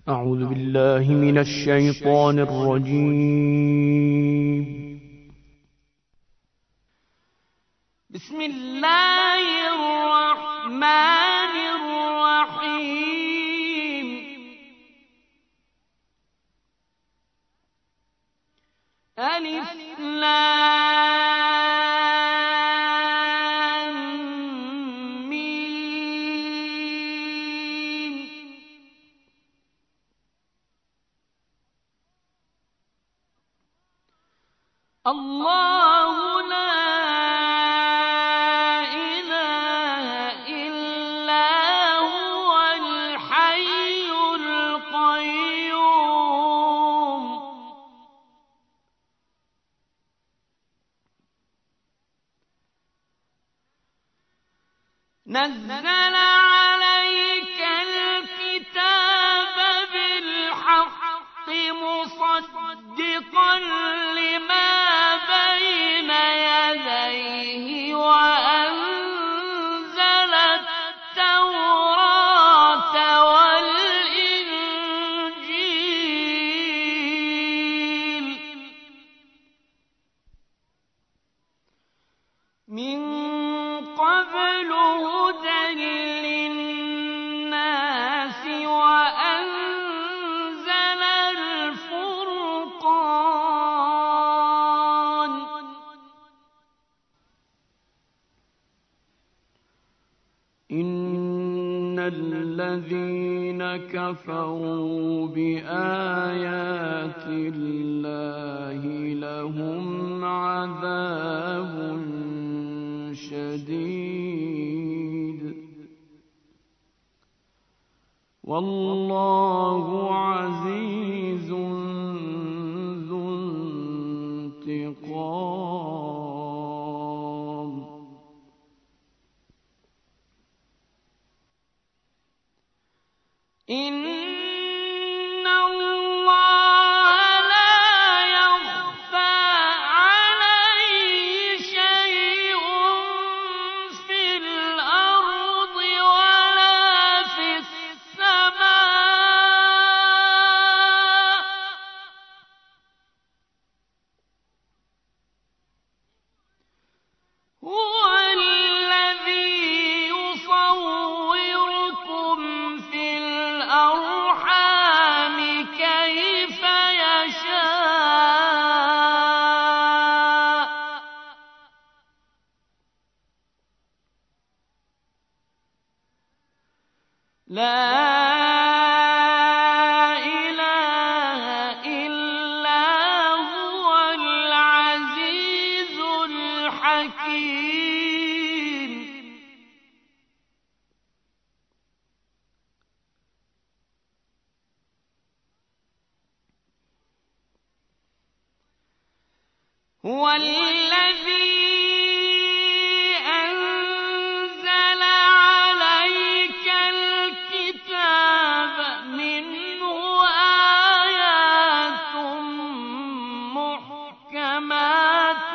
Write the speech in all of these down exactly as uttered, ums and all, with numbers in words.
أعوذ بالله من الشيطان الرجيم. بسم الله الرحمن الرحيم. ألف لام ميم. الله لا إله إلا هو الحي القيوم. نزل عليك الكتاب بالحق مصدقا لما بين يديه وأنزل التوراة والإنجيل من قبل هدى للناس وأنزل الفرقان. إن الذين كفروا بآيات الله لهم عذاب شديد والله عزيز ذو انتقام. إن الله لا يخفى عليه شيء في الأرض ولا في السماء. هو الذي يصوركم في الأرحام كيف يشاء. لا إله إلا هو العزيز الحكيم. هو الذي أنزل عليك الكتاب منه آيات محكمات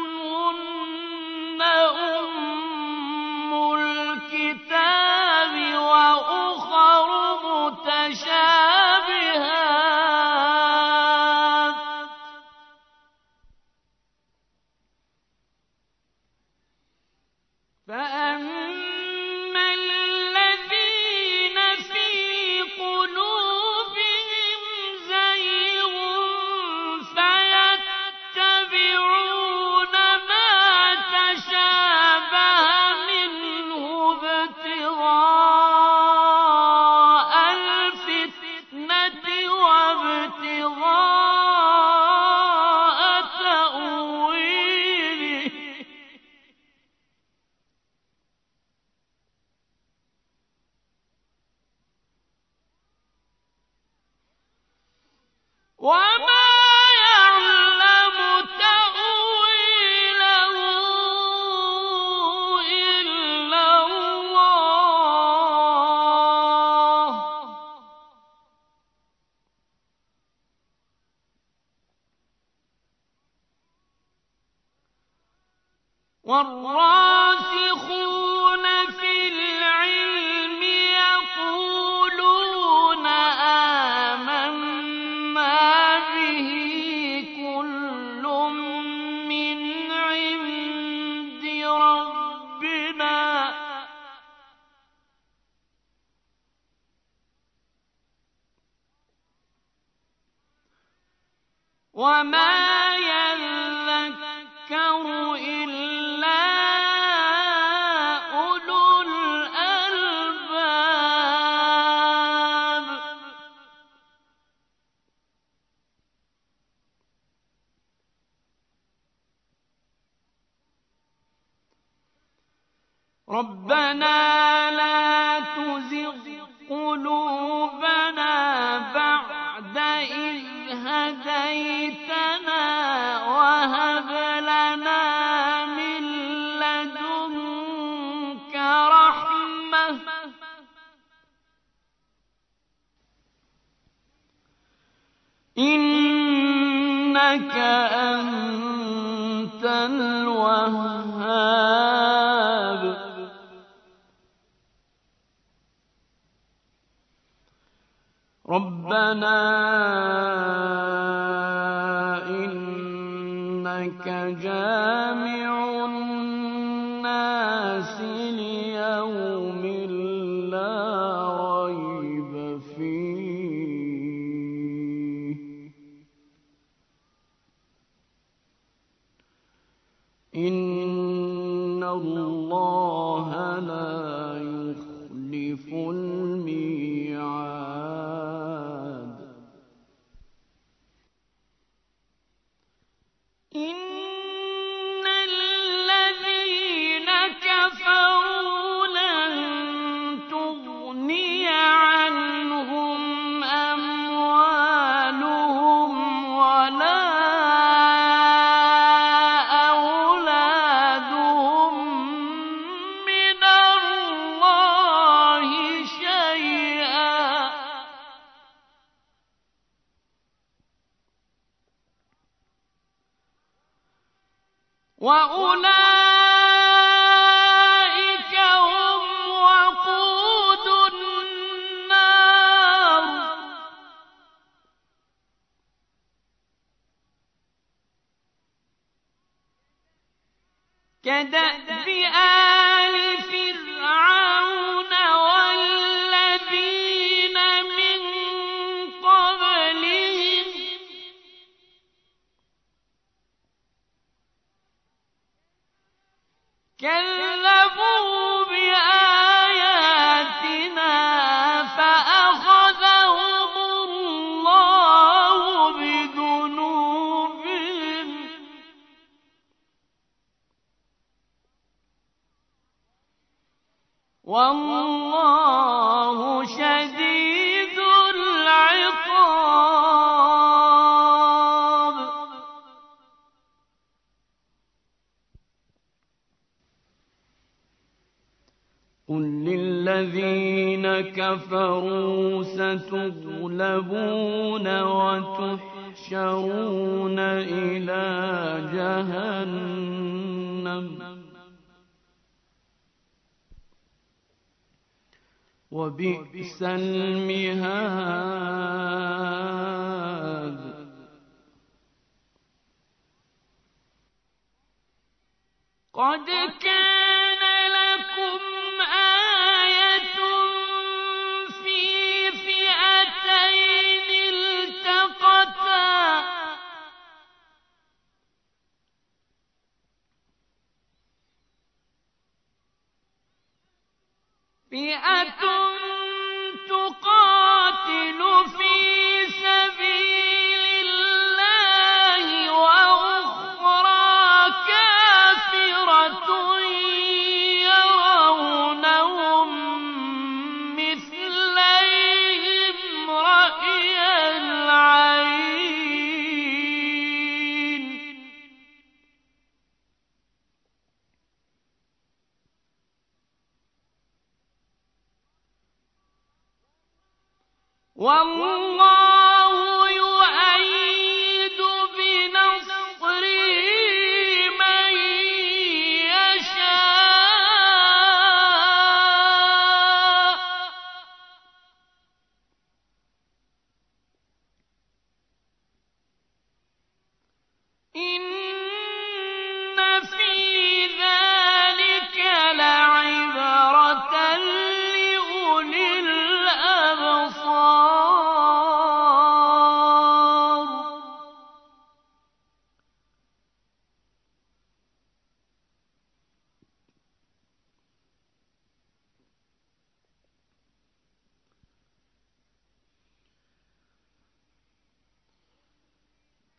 هن أم الكتاب وأخر متشابهات فأما الذين في قلوبهم زيغ فيتبعون ما تشابه منه ابتغاء الفتنة وابتغاء تأويله. وما يعلم تأويله إلا الله. والراسخون في العلم يقولون وما يذكر إلا أولو الألباب. ربنا لا تزغ قلوبنا بعد إذ هديتنا وهب لنا من لدنك رحمة إنك أنت الوهاب. ربنا إنك جامع الناس ليوم لا ريب فيه إن الله لا يخلف الميعاد. إن الذين كفروا لن تغني عنهم أموالهم ولا أولادهم من الله شيئا وأولئك هم وقود النار. كدأب آل فرعون والذين من قبلهم كذبوا بآياتنا فأخذهم الله بذنوبهم والله شديد العقاب. قل للذين كفروا ستغلبون وتحشرون إلى جهنم وبئس المهاد. قد كان لكم آية في فئتين التقتا فئة تقاتل في سبيل الله وأخرى كافرة يرونهم مثليهم رأي العين والله يؤيد بنصره من يشاء إن في ذلك لعبرة لأولي الأبصار.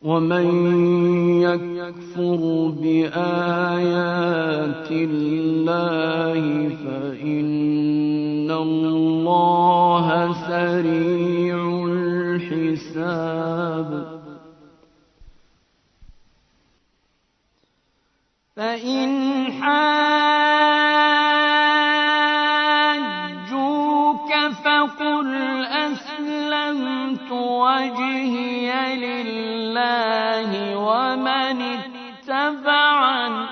ومن يكفر بآيات الله فإن الله سريع الحساب فإن حاجوك فقل أسلمت وجهي لله ومن اتبعني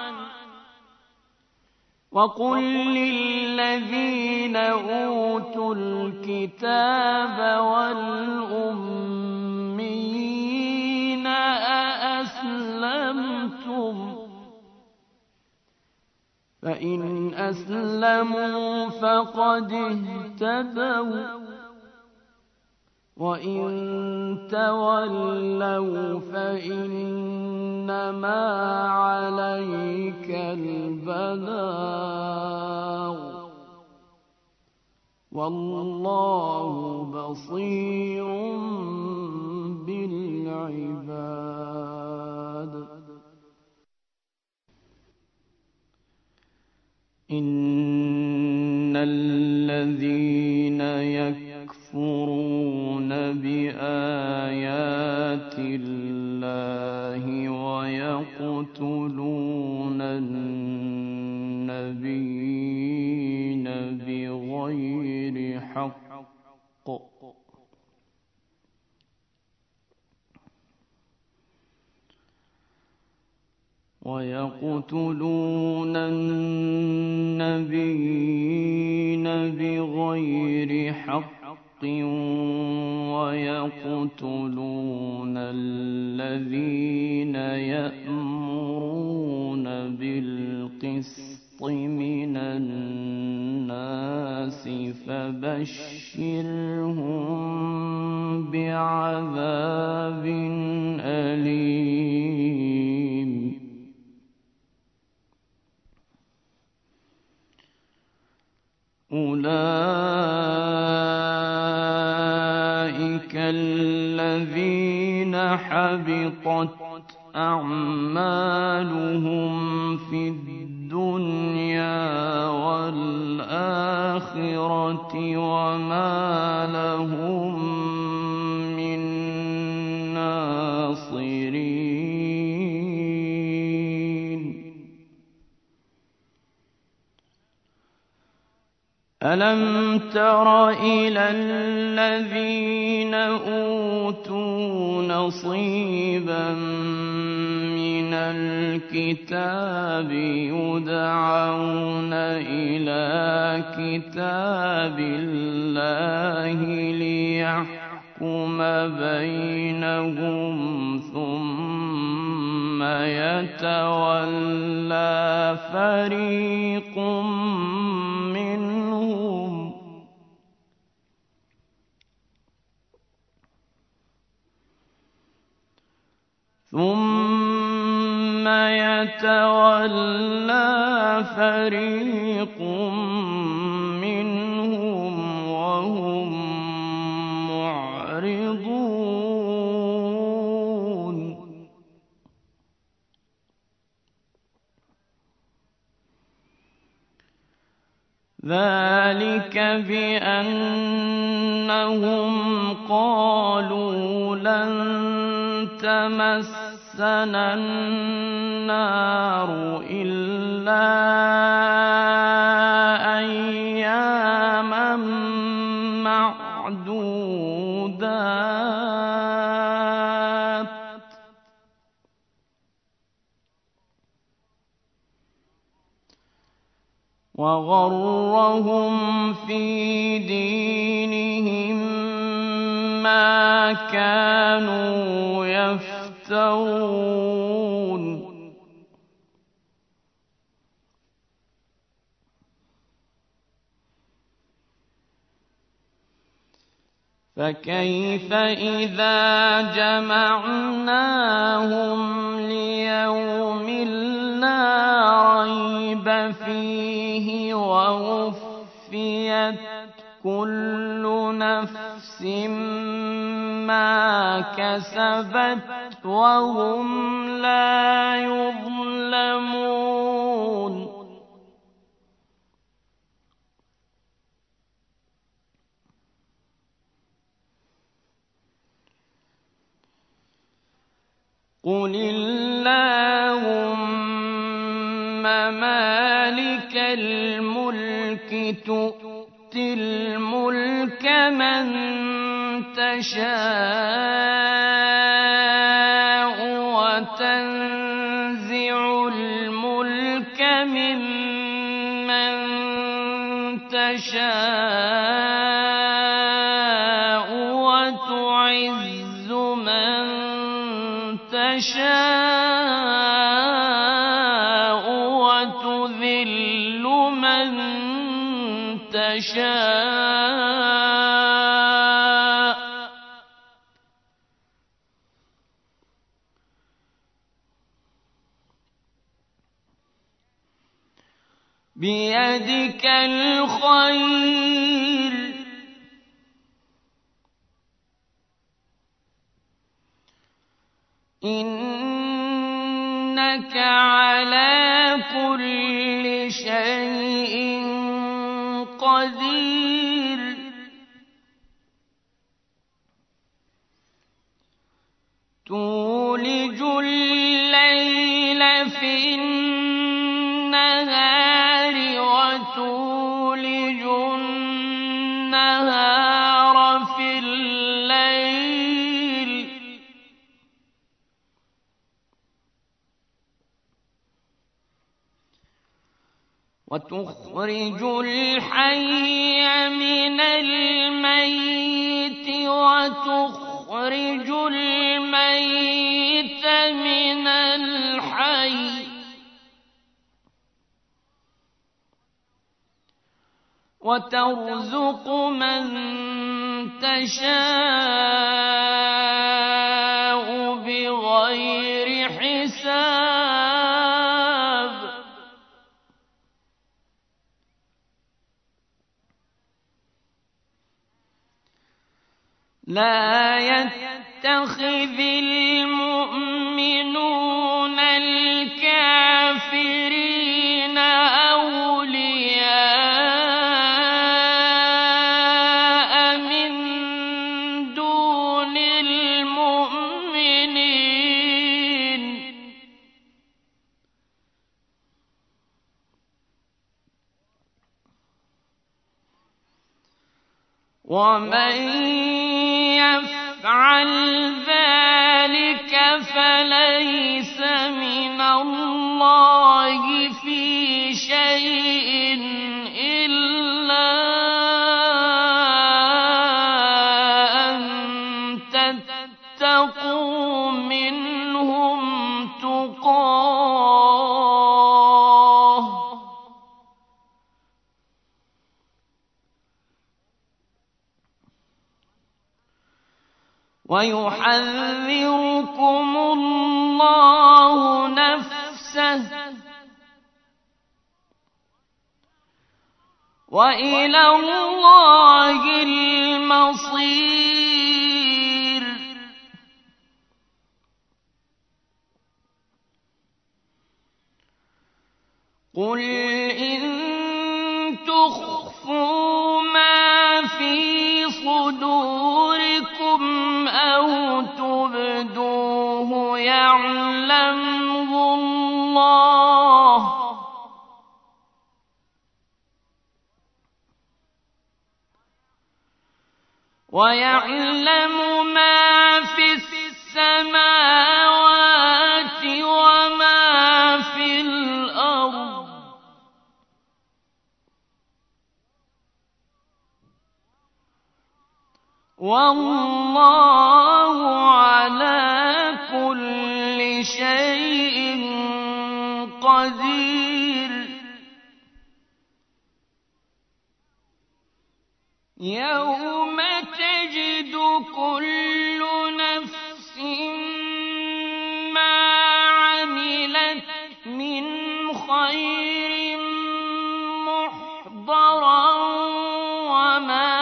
وقل للذين أوتوا الكتاب والأميين أأسلمتم فإن أسلموا فقد اهتدوا وإن تولوا فإنما عليك البلاغ والله بصير بالعباد إن الذين يكفرون بآيات الله ويقتلون النبيين بغير حق ويقتلون النبيين بغير حق ويقتلون الذين يأمرون بالقسط من الناس فبشرهم بعذاب أليم أولئك الذين حبطت أعمالهم في الدنيا والآخرة وما لهم من ناصرين ألم تر إلى الذين أوتوا نصيبا من الكتاب يدعون إلى كتاب الله ليحكم بينهم ثم يتولى فريق منهم ثم يتولى فريق منهم وهم معرضون ذلك بأنهم قالوا لن تمسنا النار إلا أياما معدودات وغرهم في دينهم ما كانوا يفترون فكيف إذا جمعناهم ليوم لا ريب فيه ووفيت كل نفس ما كسبت وهم لا يظلمون قل اللهم مالك الملك تؤتي الملك من تشاء وتنزع الملك ممن تشاء وتعز من تشاء وتذل من تشاء بيدك الخير إنك على كل شيء قدير تولج الليل في النهار وتولج النهار في الليل وتخرج الحي من الميت وتخرج الميت من الحي وترزق من تشاء بغير حساب لا يتخذ المؤمنون الكافرين أولياء من دون المؤمنين ومن يفعل ذلك فليس من الله في شيء إلا أن تتقوا منهم تقاه ويحذركم الله نفسه وإلى الله المصير قل إن تخفوا ما في صدوركم أو تبدوه يعلمه الله ويعلم ما في السماوات وما في الأرض والله على كل شيء قدير يوم تجد كل نفس ما عملت من خير محضرا وما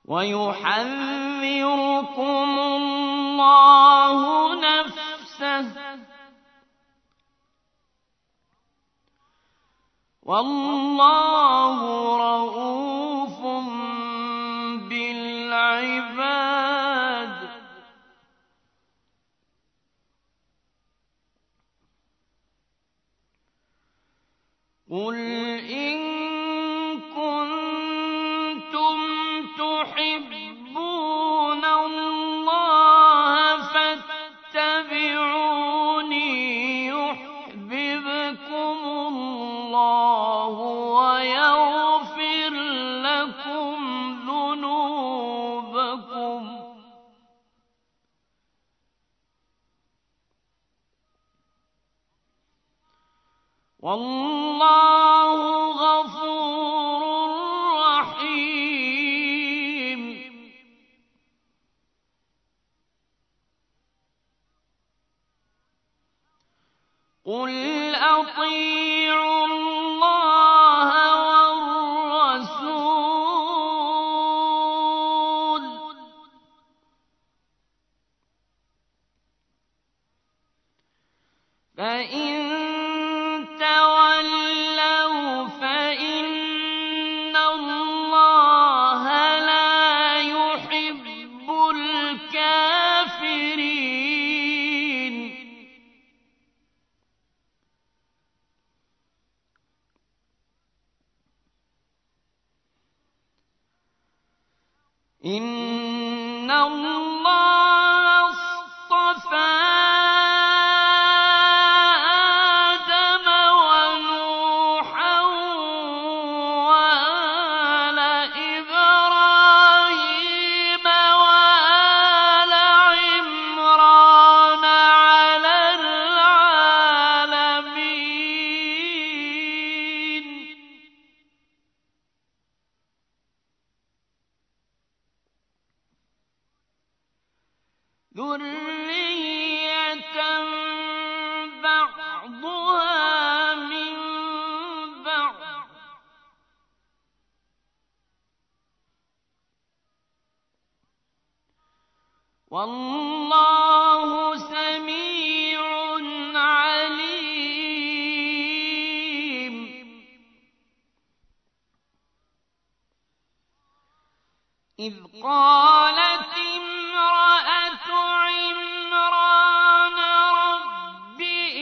ويحذركم الله نفسه والله رءوف بالعباد. قل إن كنتم تحبون الله فاتبعوني يحببكم الله ويغفر لكم ذنوبكم والله غفور رحيم. قل أطيعوا الله والرسول فإن تولوا فإن الله لا يحب الكافرين. إن الله اصطفى آدم ونوحا وآل إبراهيم وآل عمران على العالمين. ذرية بعضها من بعض والله سميع عليم. إذ قالت امرأة عمران رب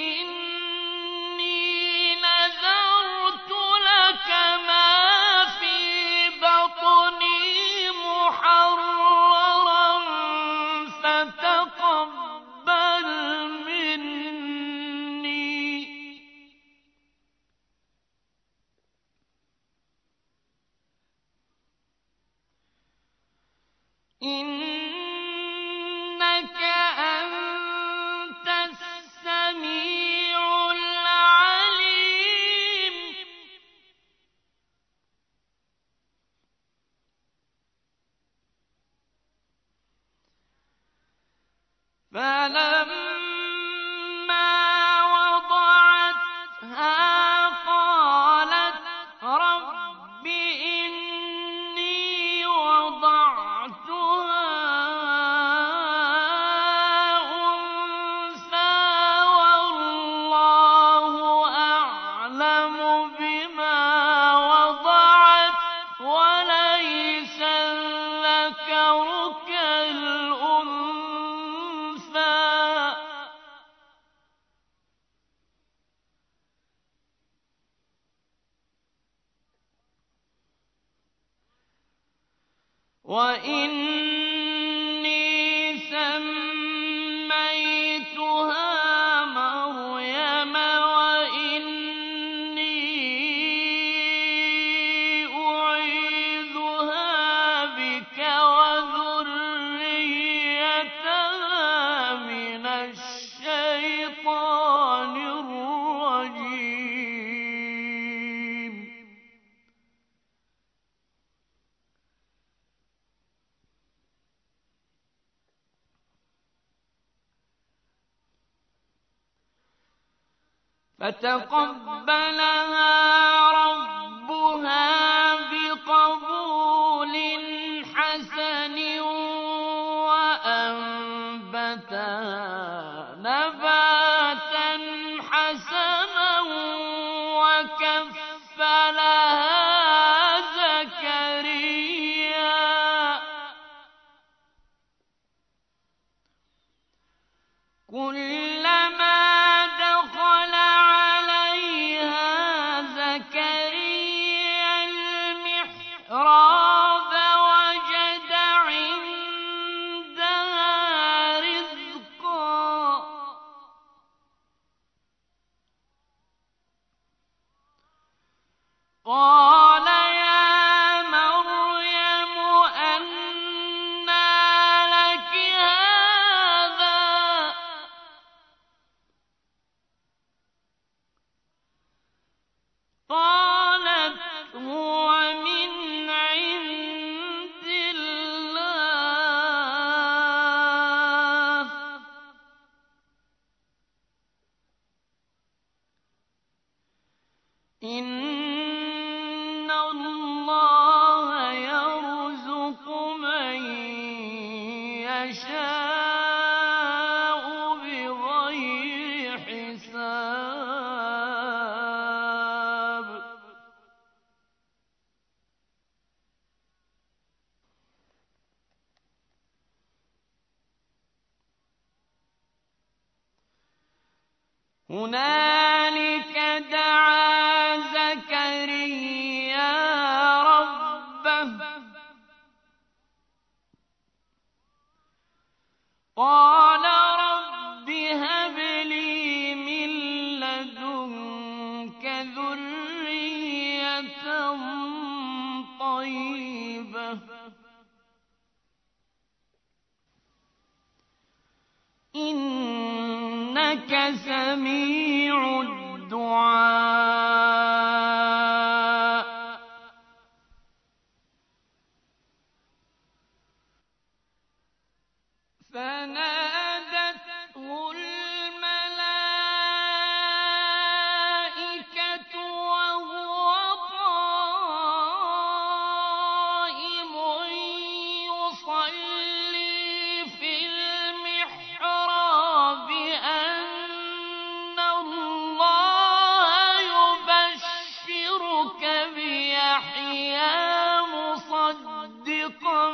إني نذرت لك ما في بطني محررا فتقبل مني إنك أنت السميع العليم. فلما وضعتها قالت رب إني وضعتها أنثى والله أعلم بما وضعت وليس الذكر كالأنثى وإني سميتها مريم وإني أعيذها بك وذريتها من الشيطان الرجيم. فتقبلها ربها بقبول حسن خَابَ وَجَدَ عِندَهَا رِزْقًا قَالَ يَا مَرْيَمُ أَنَّىٰ لَكِ هَٰذَا ۖ قَالَتْ هُوَ مِنْ عِندِ اللَّهِ ۖ إِنَّ اللَّهَ يَرْزُقُ مَن يَشَاءُ بِغَيْرِ حِسَابٍ هُنَالِكَ دَعَا زَكَرِيَّا رَبَّهُ قَالَ رَبِّ هَبْ لِي مِن لَّدُنكَ ذُرِّيَّةً طَيِّبَةً إِنَّكَ سَمِيعُ الدُّعَاءِ فَنَادَتْهُ الْمَلَائِكَةُ وَهُوَ قَائِمٌ يُصَلِّي فِي الْمِحْرَابِ أَنَّ اللَّهَ يُبَشِّرُكَ بِيَحْيَىٰ مُصَدِّقًا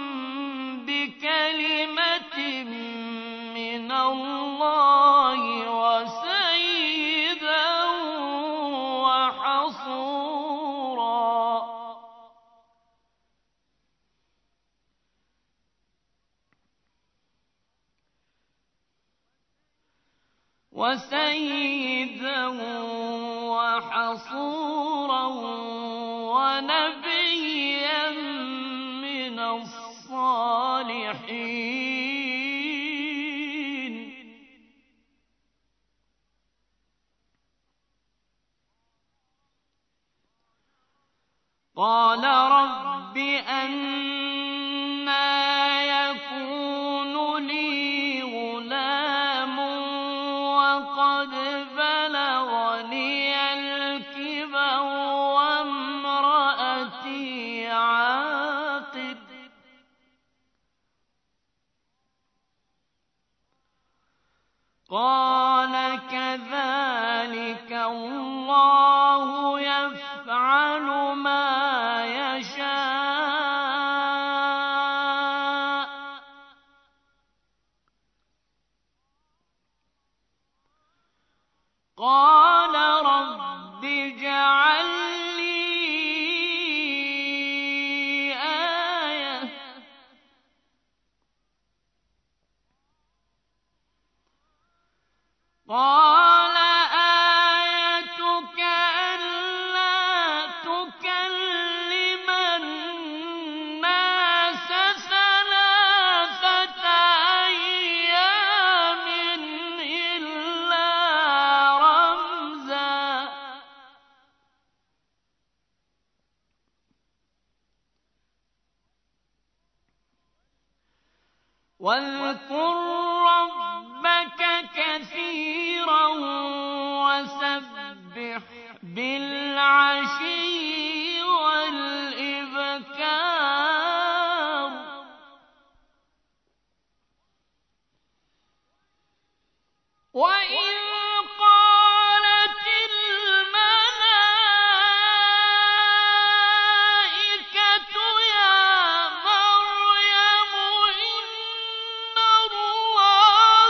بِكَلِمَةٍ مِّنَ اللَّهِ وَسَيِّدًا وَحَصُورًا وَسَيِّدًا وَحَصُورًا وَنَبِيًّا مِّنَ الصَّالِحِينَ قَالَ رَبِّ أَنَّىٰ يَكُونُ لِي غُلَامٌ وَقَدْ بَلَغَنِيَ الْكِبَرُ وَامْرَأَتِي عَاقِرٌ ۖ قَالَ كَذَٰلِكَ اللَّهُ يَفْعَلُ مَا يَشَاءُ قَالَ رَبِّ اجْعَل لِّي آيَةً ۖ قَالَ آيَتُكَ أَلَّا تُكَلِّمَ النَّاسَ ثَلَاثَةَ أَيَّامٍ إِلَّا رَمْزًا ۗ وَاذْكُر رَّبَّكَ كَثِيرًا وَسَبِّحْ بِالْعَشِيِّ وَالْإِبْكَارِ وَإِذْ قَالَتِ الْمَلَائِكَةُ يَا مَرْيَمُ إِنَّ اللَّهَ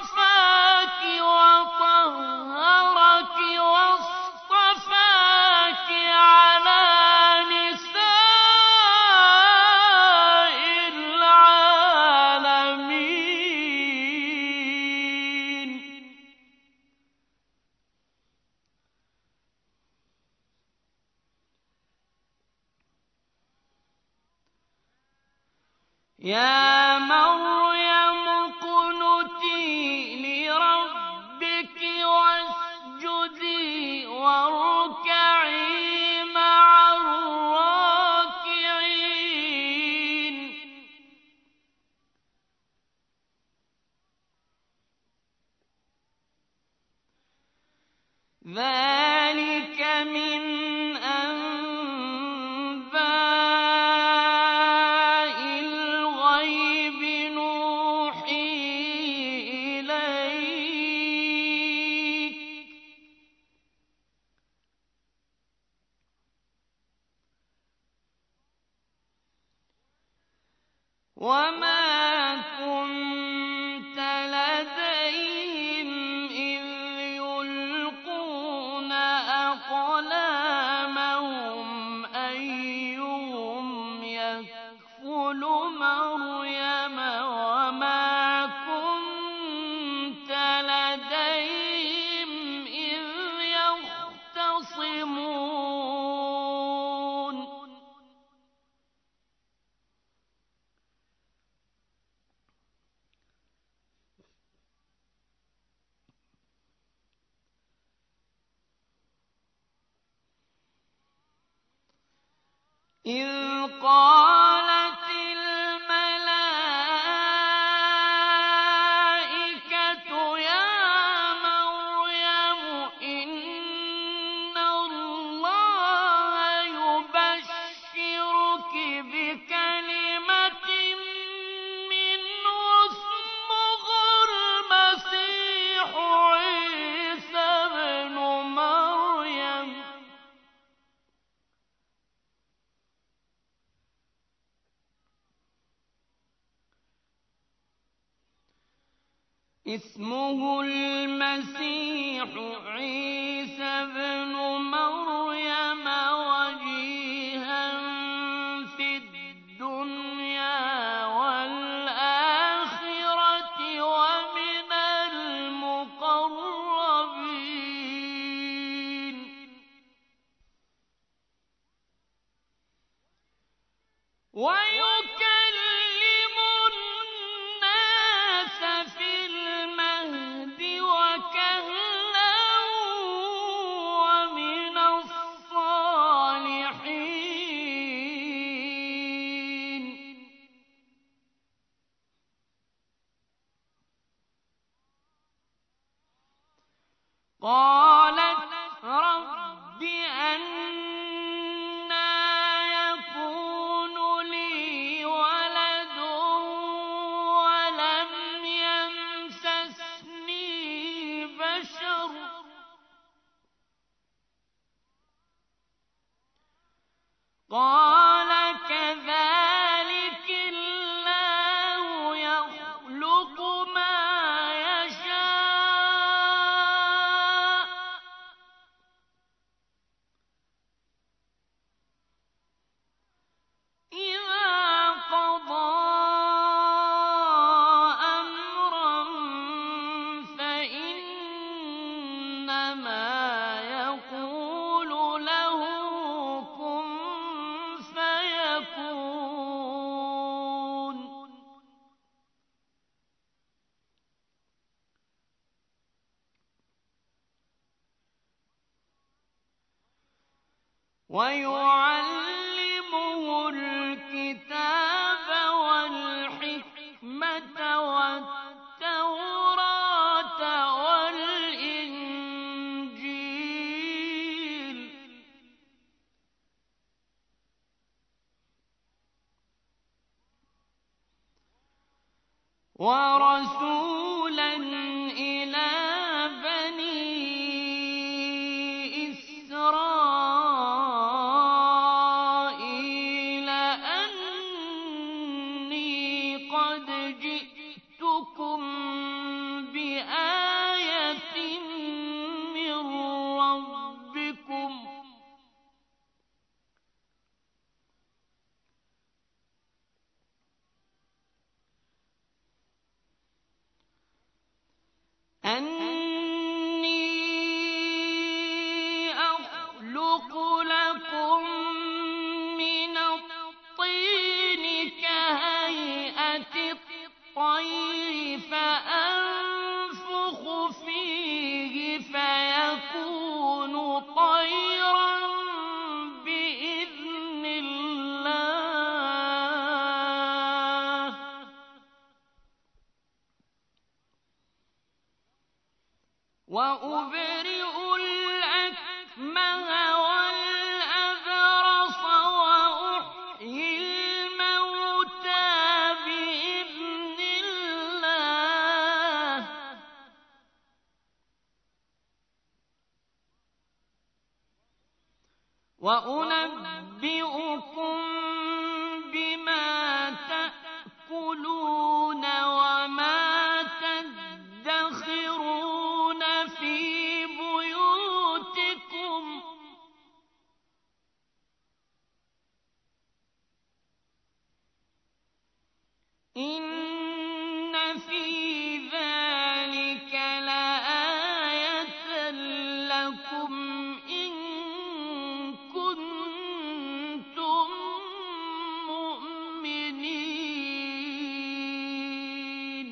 اصْطَفَاكِ وَطَهَّرَكِ وَاصْطَفَاكِ يا مريم اقنتي لربك واسجدي واركعي مع الراكعين ذلك من أنباء الغيب نوحيه إليك وما كنت لديهم إذ يلقون أقلامهم أيهم يكفل مريم وما كنت لديهم إذ يختصمون إذ قالت الملائكة يا مريم إن الله يبشرك بكلمة منه اسمه المسيح عيسى ابن مريم اسمه المسيح عيسى ابن مريم وجيها في الدنيا والآخرة ومن المقربين ويكلم الناس في المهد وكهلا ومن الصالحين قالت رب أنى يكون لي ولد ولم يمسسني بشر قال كذلك الله يخلق ما يشاء إذا قضى أمرا فإنما يقول له كن فيكون ويعلمه الكتاب والحكمة والتوراة والإنجيل ورسولا إلى بني إسرائيل أني قد جئتكم بآية من ربكم أني أخلق لكم من الطين كهيئة وأبرئ الأكمه والأبرص وأحيي الموتى بإذن الله وأنبئكم بما تأكلون وما تدخرون في بيوتكم إن في ذلك لآية لكم إن كنتم مؤمنين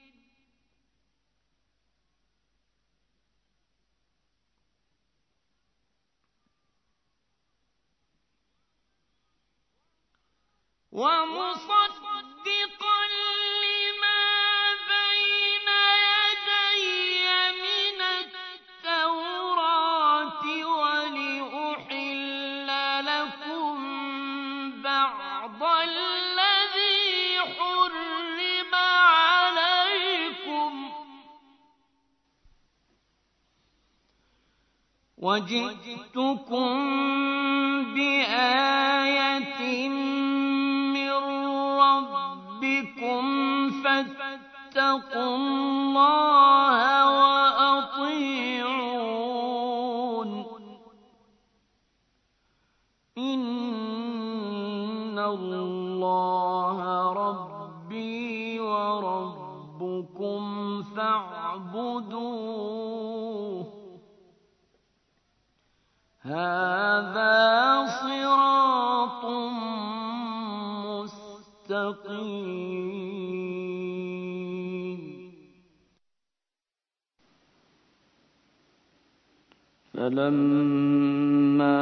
ومصدقا لما بين يدي من التوراة ولأحل لكم بعض الذي حرم عليكم وجئتكم بآية من ربكم فاتقوا الله وأطيعون إن الله ربي وربكم فاعبدوه هذا صراط مستقيم فلما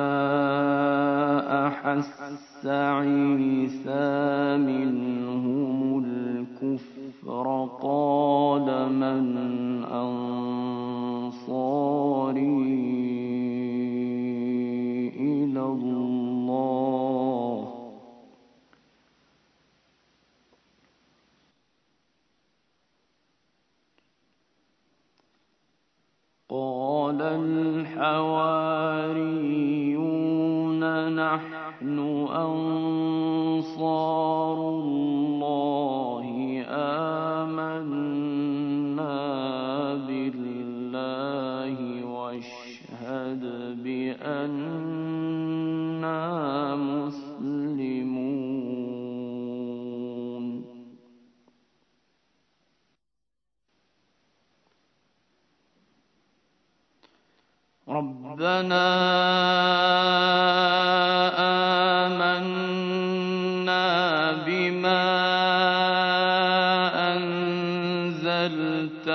أحس عيسى منهم الكفر قال من أنصاري إلى الله قال الحواريون نحن أنصار الله آمنا بالله واشهد بأننا مسلمون ربنا آمنا بما أنزلت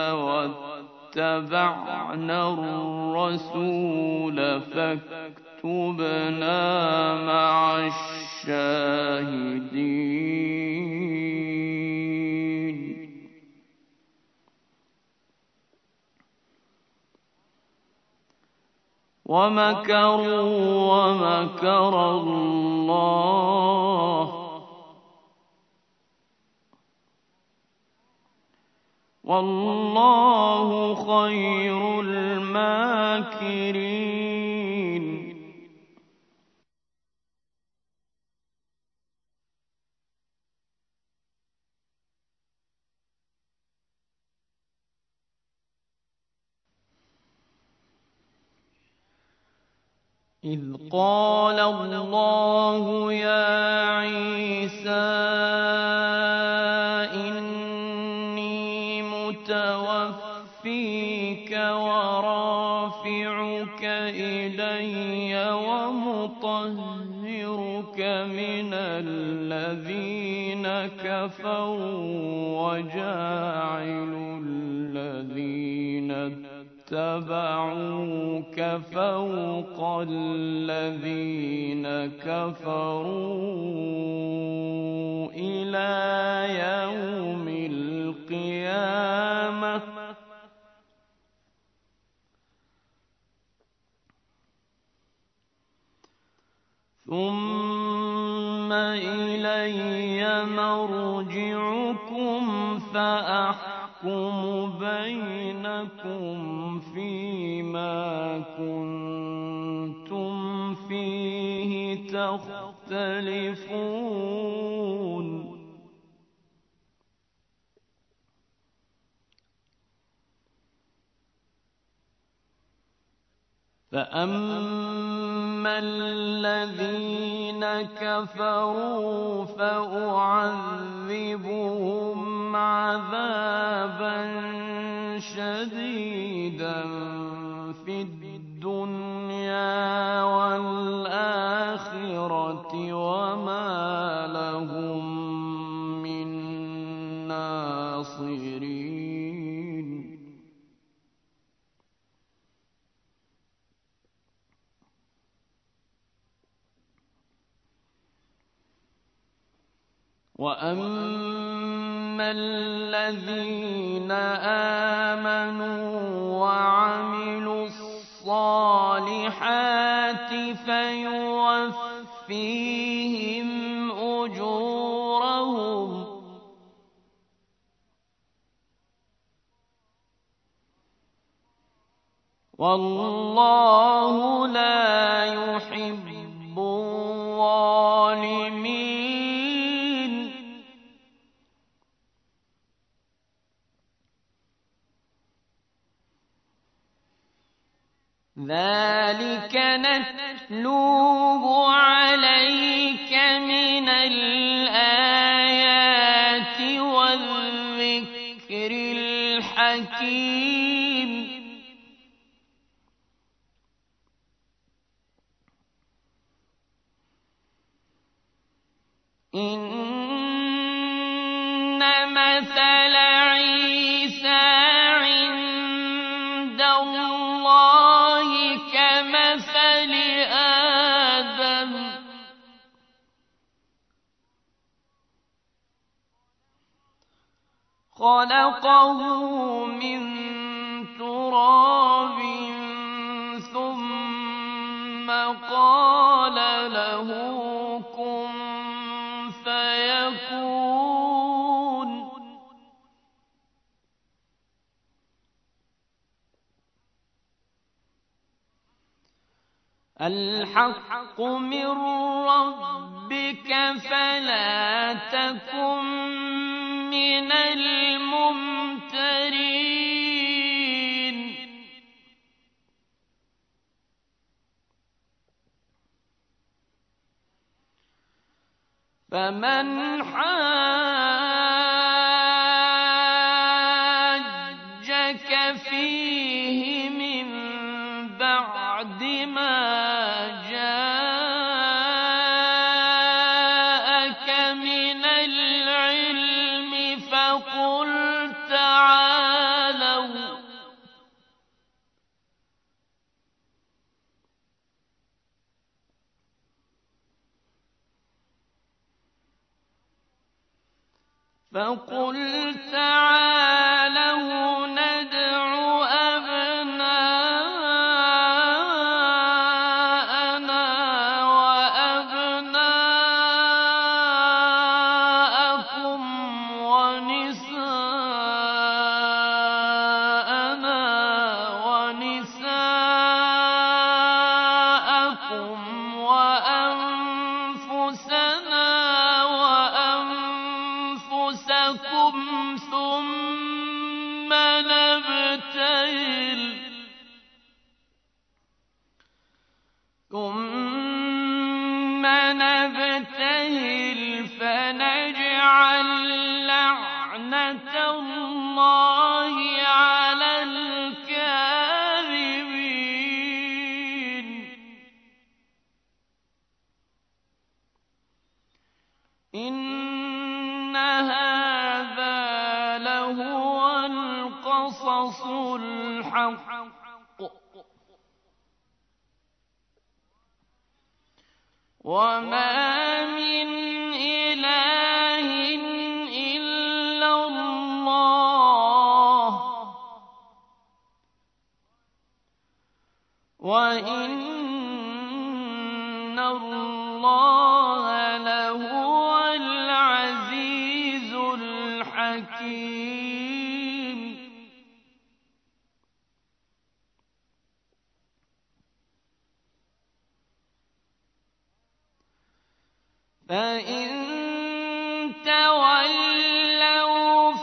واتبعنا الرسول فاكتبنا مع الشاهدين ومكروا ومكر الله والله خير الماكرين إذ قال الله يا عيسى إني متوفيك ورافعك إلي ومطهرك من الذين كفروا وجاعل الذين اتبعوك فوق الذين كفروا إلى يوم القيامة ثم إلي مرجعكم فأحكم بينكم فيما كنتم فيه تختلفون فأما الذين كفروا فأعذبهم عذابا شديدا في الدنيا والآخرة وما لهم من ناصرين وأما الذين آمنوا وعملوا الصالحات فيوفيهم أجورهم والله لا يحب الظالمين ذلك نتلوه عليك من الآيات والذكر الحكيم إن مثل عيسى عند الله كمثل آدم خلقه من تراب ثم قال له كن فيكون الحق من ربك فلا تكن من الممترين فمن حاجك فيه من بعد ما جاءك من العلم فقل تعالوا فقل تعالوا ندع أبناءنا وأبناءكم ونساءنا ونساءكم وأنفسنا وأنفسكم ثم نبتهل ثم نبتهل فنجعل لعنة الله على الكاذبين إن هذا لهو القصص الحق وما من إله إلا الله وإن الله فإن تولوا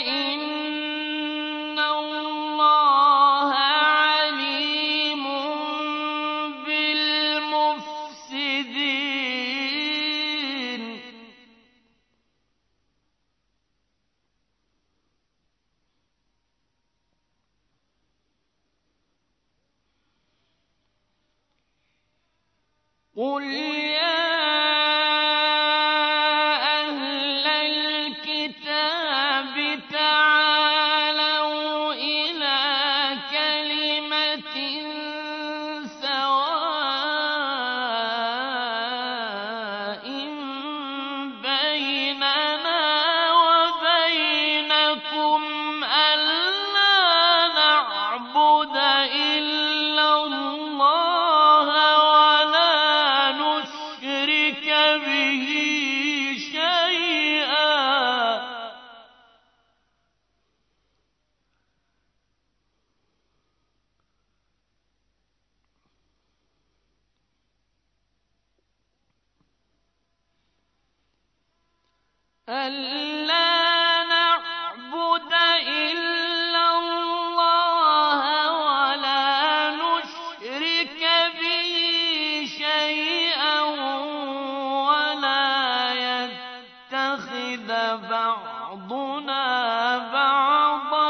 فإن الله عليم بالمفسدين. قل يا أهل الكتاب تعالوا إلى كلمة سواء بيننا وبينكم ألا نعبد إلا الله ولا نشرك به شيئا ألا نعبد إلا الله ولا نشرك به شيئا ولا يتخذ بعضنا بعضا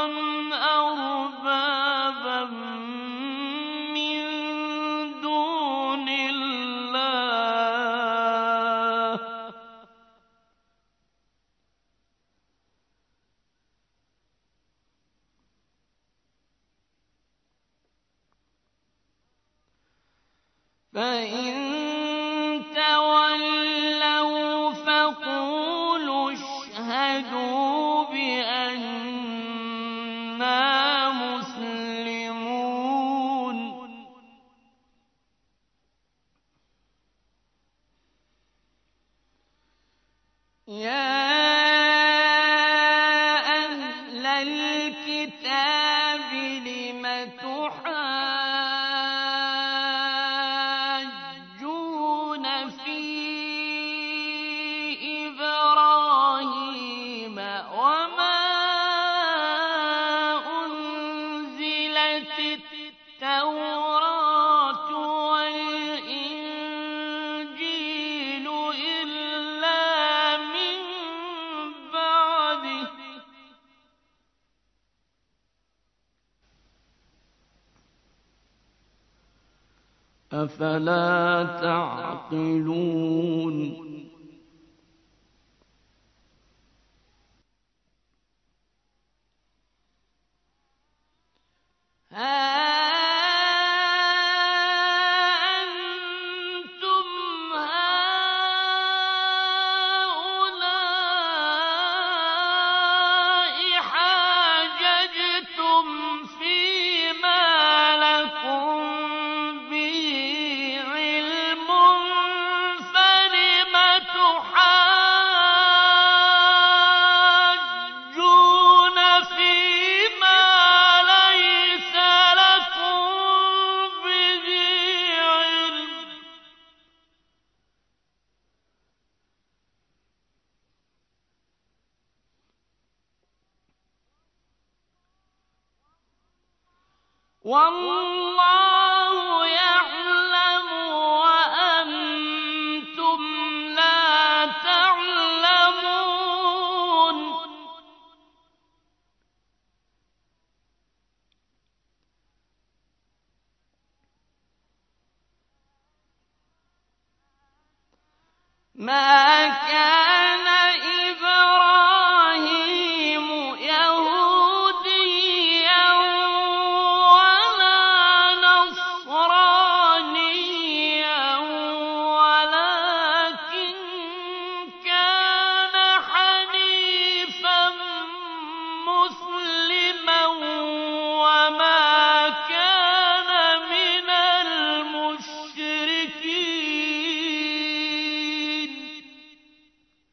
أربابا من دون الله فإن تولوا فقولوا اشهدوا بأننا مسلمون. يا أهل الكتاب لم تحاجون في إبراهيم وما أنزلت التوراة والإنجيل إلا من بعده أفلا تعقلون. ها أنتم هؤلاء حاججتم فيما لكم به علم فلم تحاجون فيما ليس لكم به علم. والله يعلم وأنتم لا تعلمون. ما كان إبراهيم يهوديا ولا نصرانيا ولكن كان حنيفا مسلما وما كان من المشركين.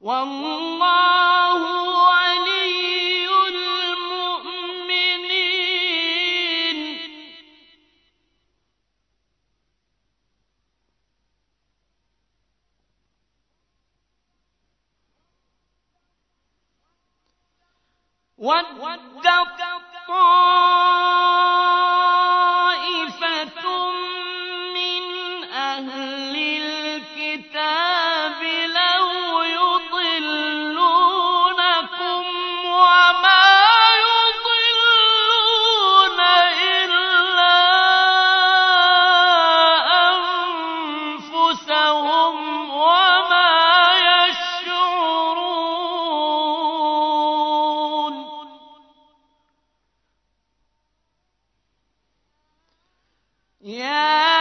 والله ولي المؤمنين وَدَّ طَائِفَةٌ مِّنْ أَهْلِ الْكِتَابِ لَوْ يُضِلُّونَكُمْ وَمَا يُضِلُّونَ إِلَّا أَنفُسَهُمْ وَمَا يَشْعُرُونَ يَا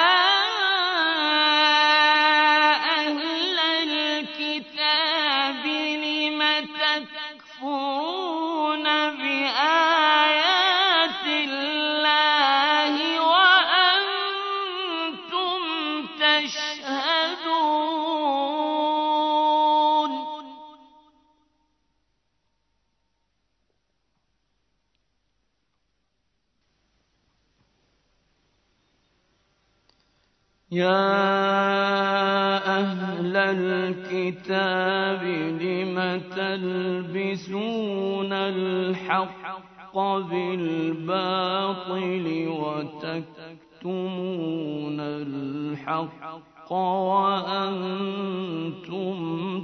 أَهْلَ الْكِتَابِ لِمَ تَكْفُرُونَ بِآيَاتِ اللَّهِ وَأَنتُمْ تَشْهَدُونَ يَا أَهْلَ الْكِتَابِ لِمَ تَلْبِسُونَ الْحَقَّ بِالْبَاطِلِ وَتَكْتُمُونَ الْحَقَّ وَأَنتُمْ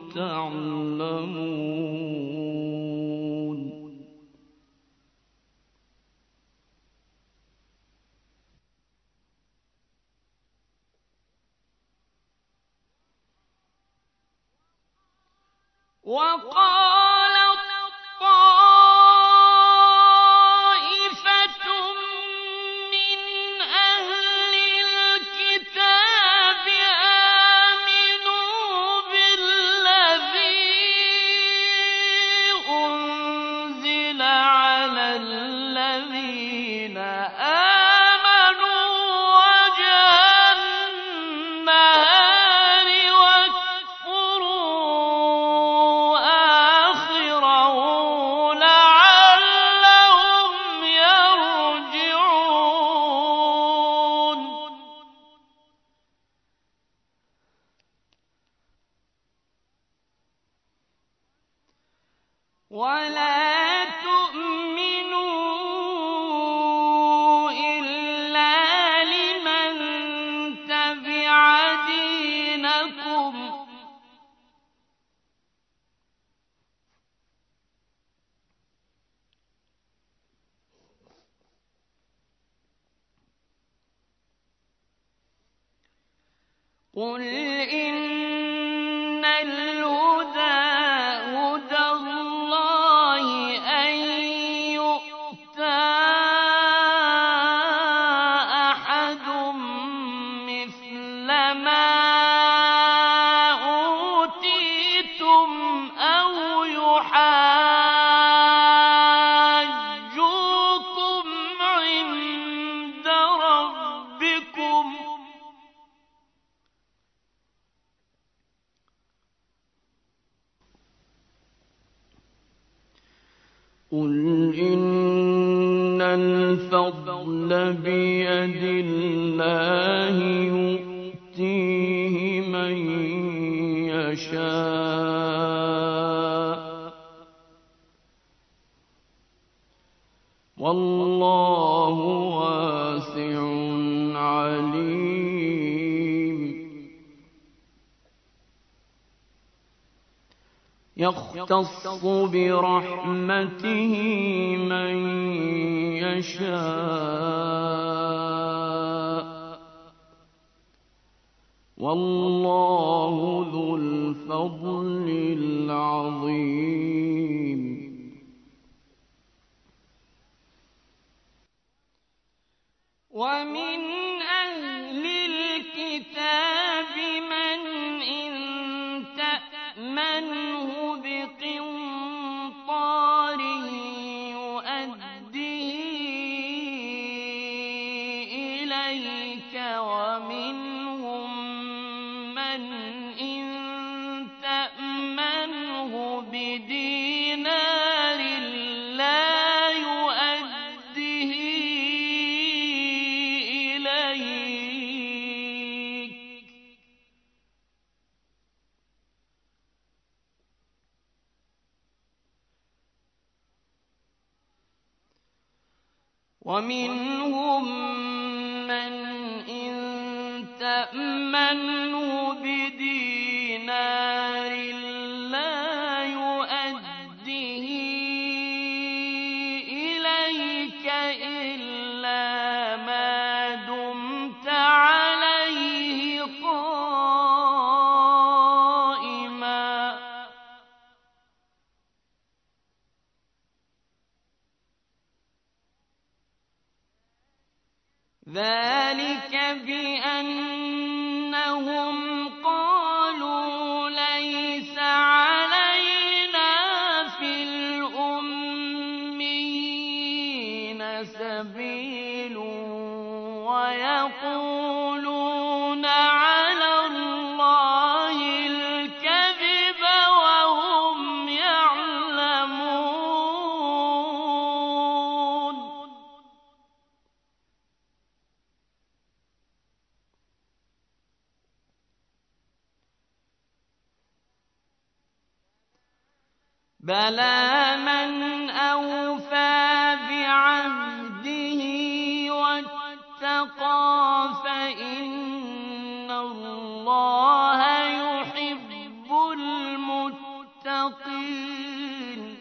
تَعْلَمُونَ وَقَالَت طَّائِفَةٌ مِّنْ أَهْلِ الْكِتَابِ آمِنُوا بِالَّذِي أُنزِلَ عَلَى الَّذِينَ آمَنُوا وَجْهَ النَّهَارِ وَاكْفُرُوا آخِرَهُ لَعَلَّهُمْ يَرْجِعُونَ وَلَا تُؤْمِنُوا إِلَّا لِمَن تَبِعَ دِينَكُمْ قُلْ إِنَّ الْهُدَىٰ هُدَى اللَّهِ أَن يُؤْتَىٰ أَحَدٌ مِّثْلَ مَا أُوتِيتُمْ أَوْ يُحَاجُّوكُمْ عِندَ رَبِّكُمْ ۗ قُلْ إِنَّ الْفَضْلَ بِيَدِ اللَّهِ يُؤْتِيهِ مَن يَشَاءُ ۗ وَاللَّهُ وَاسِعٌ عَلِيمٌ يَخْتَصُّ بِرَحْمَتِهِ مَن يَشَاءُ ۗ وَاللَّهُ ذُو الْفَضْلِ الْعَظِيمِ وَمِنْ أَهْلِ الْكِتَابِ مَنْ إِن تَأْمَنْهُ بِقِنطَارٍ يُؤَدِّهِ إِلَيْكَ وَمِنْهُم مَّنْ إِن تَأْمَنْهُ ومنهم من إن تأمنه بدينار لا يؤده إليك إلا ما دمت عليه قائما ذلك بأنهم قالوا ليس علينا في الأميين سبيل ويقولون على الله الكذب وهم يعلمون بلى من أوفى بعهده واتقى فإن الله يحب المتقين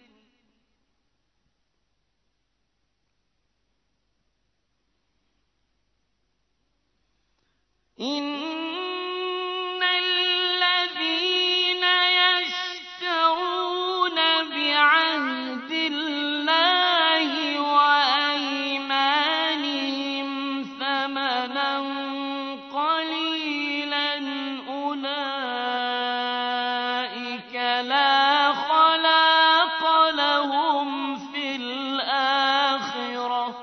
إن الذين يشترون بعهد الله وأيمانهم ثمنا قليلا أولئك لا خلاق لهم في الآخرة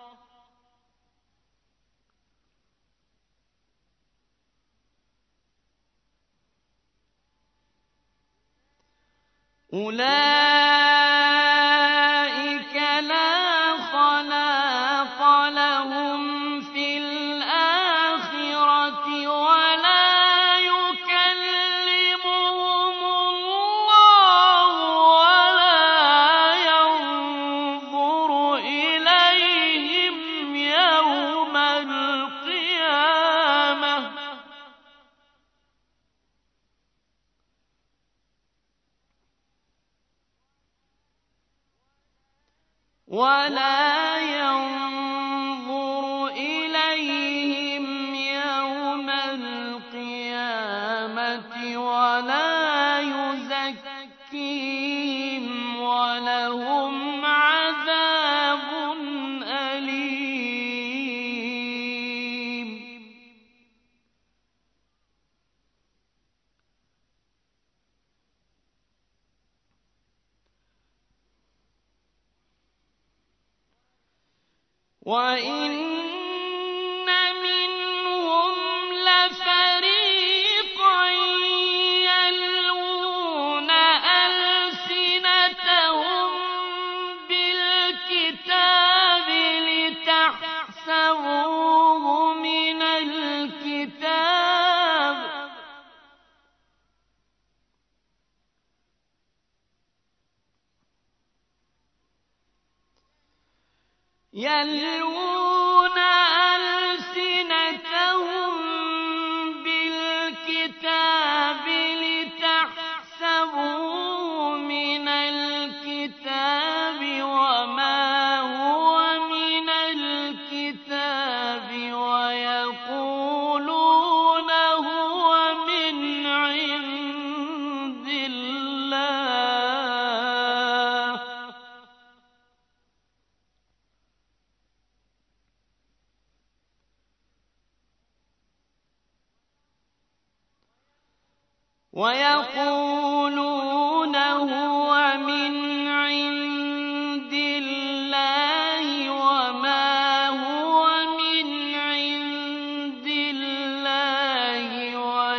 أولئك لا خلاق لهم في الآخرة ولا يكلمهم الله ولا ينظر إليهم يوم القيامة ولا ينظر إليهم يوم القيامة ولا يزكيهم ولهم عذاب أليم وإن منهم لفريقا يلوون ألسنتهم بالكتاب لتحسبوه من الكتاب يلوون ألسنتهم بالكتاب لتحسبوه من الكتاب وما هو من الكتاب ويقولون هو من عند الله ويقولون هو من عند الله وما هو من عند الله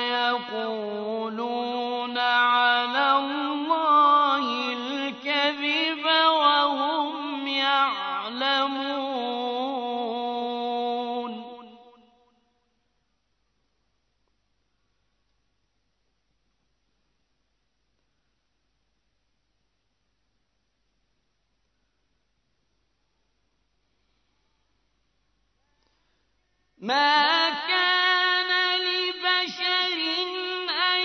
ويقولون على الله الكذب وهم يعلمون ما كان لبشر أن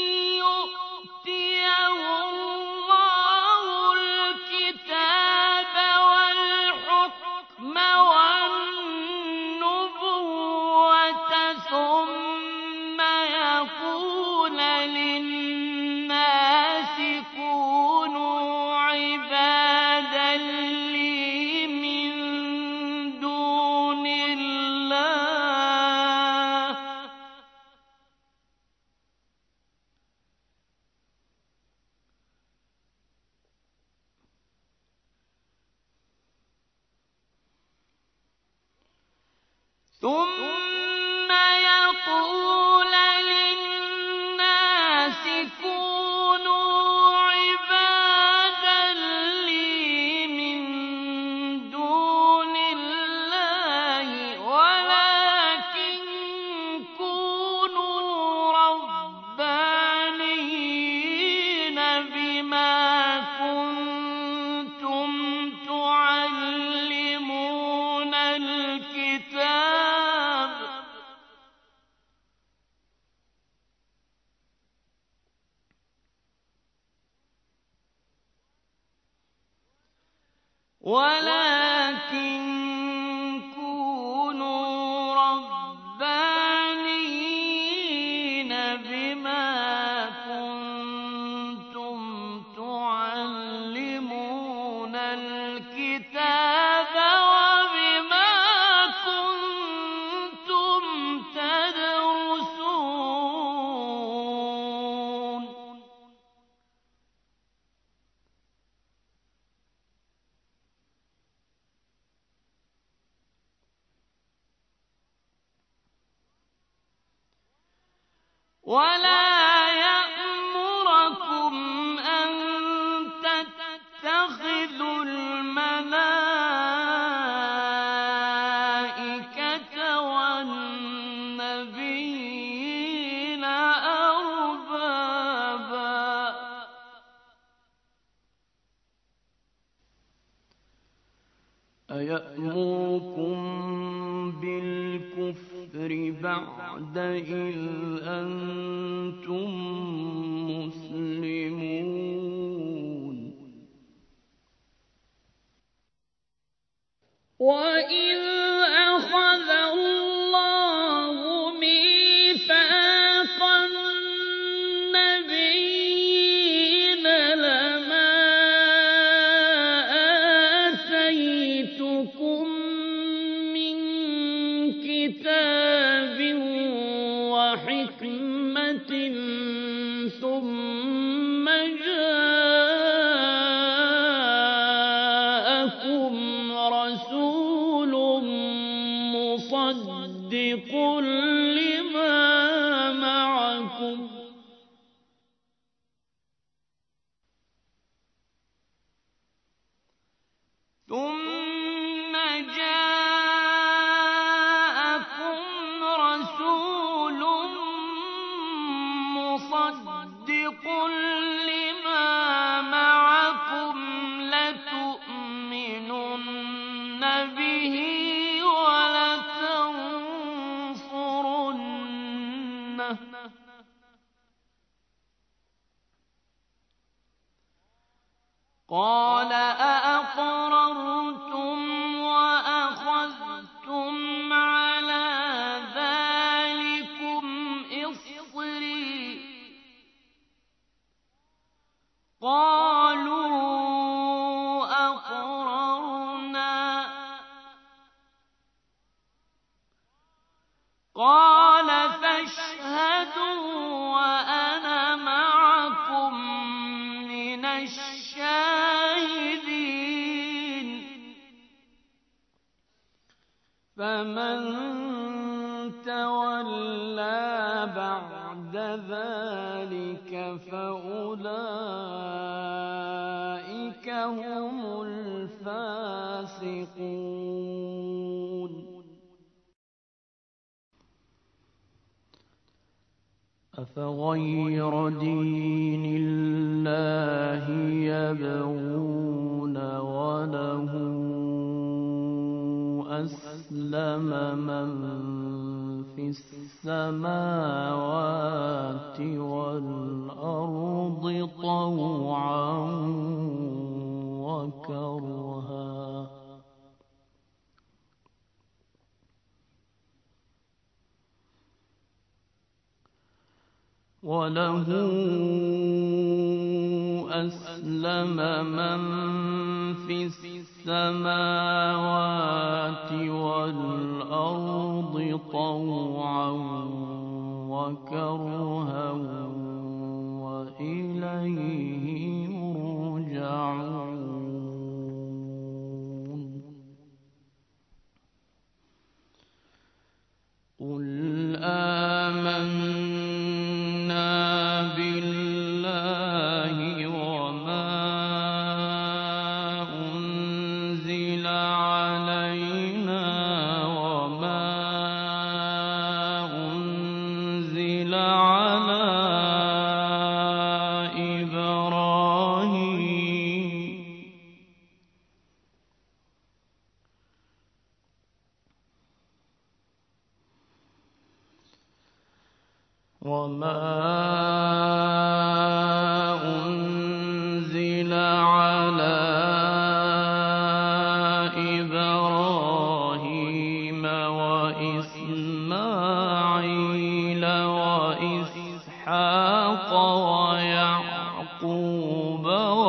يؤتيه الله الكتاب والحكم والنبوة ثم يقول للناس كونوا عبادا لي من دون الله ثم يقول للناس كونوا عبادا لي من دون الله ولكن كونوا ربانيين بما كنتم تعلمون الكتاب ولكن كونوا ربانيين بما كنتم تعلمون الكتاب وبما كنتم تدرسون ولا يأمركم أن تتخذوا الملائكة والنبيين أربابا أيأمركم بالكفر بعد إذ أنتم مسلمون وإذ أخذ الله ميثاق النبيين لما آتيتكم من كتاب وحكمة ثم جاءكم رسول مصدق لما معكم ثم جاءكم رسول مصدق لما معكم لتؤمنن به ولتنصرنه قال أأقررتم وأخذتم على ذلكم إصري قالوا أقررنا قال فاشهدوا وأنا معكم من الشاهدين فمن تولى بعد ذلك فأولئك هم الفاسقون أفغير دين الله يبغون وله أسلم من السماوات والأرض طوعا وكرها وله أسلم من في السماوات والأرض طوعا وكرها وإليه يرجعون قل آمنا بالله وما أنزل علينا وما أنزل على إبراهيم وما أنزل على إبراهيم وإسماعيل وإسحاق ويعقوب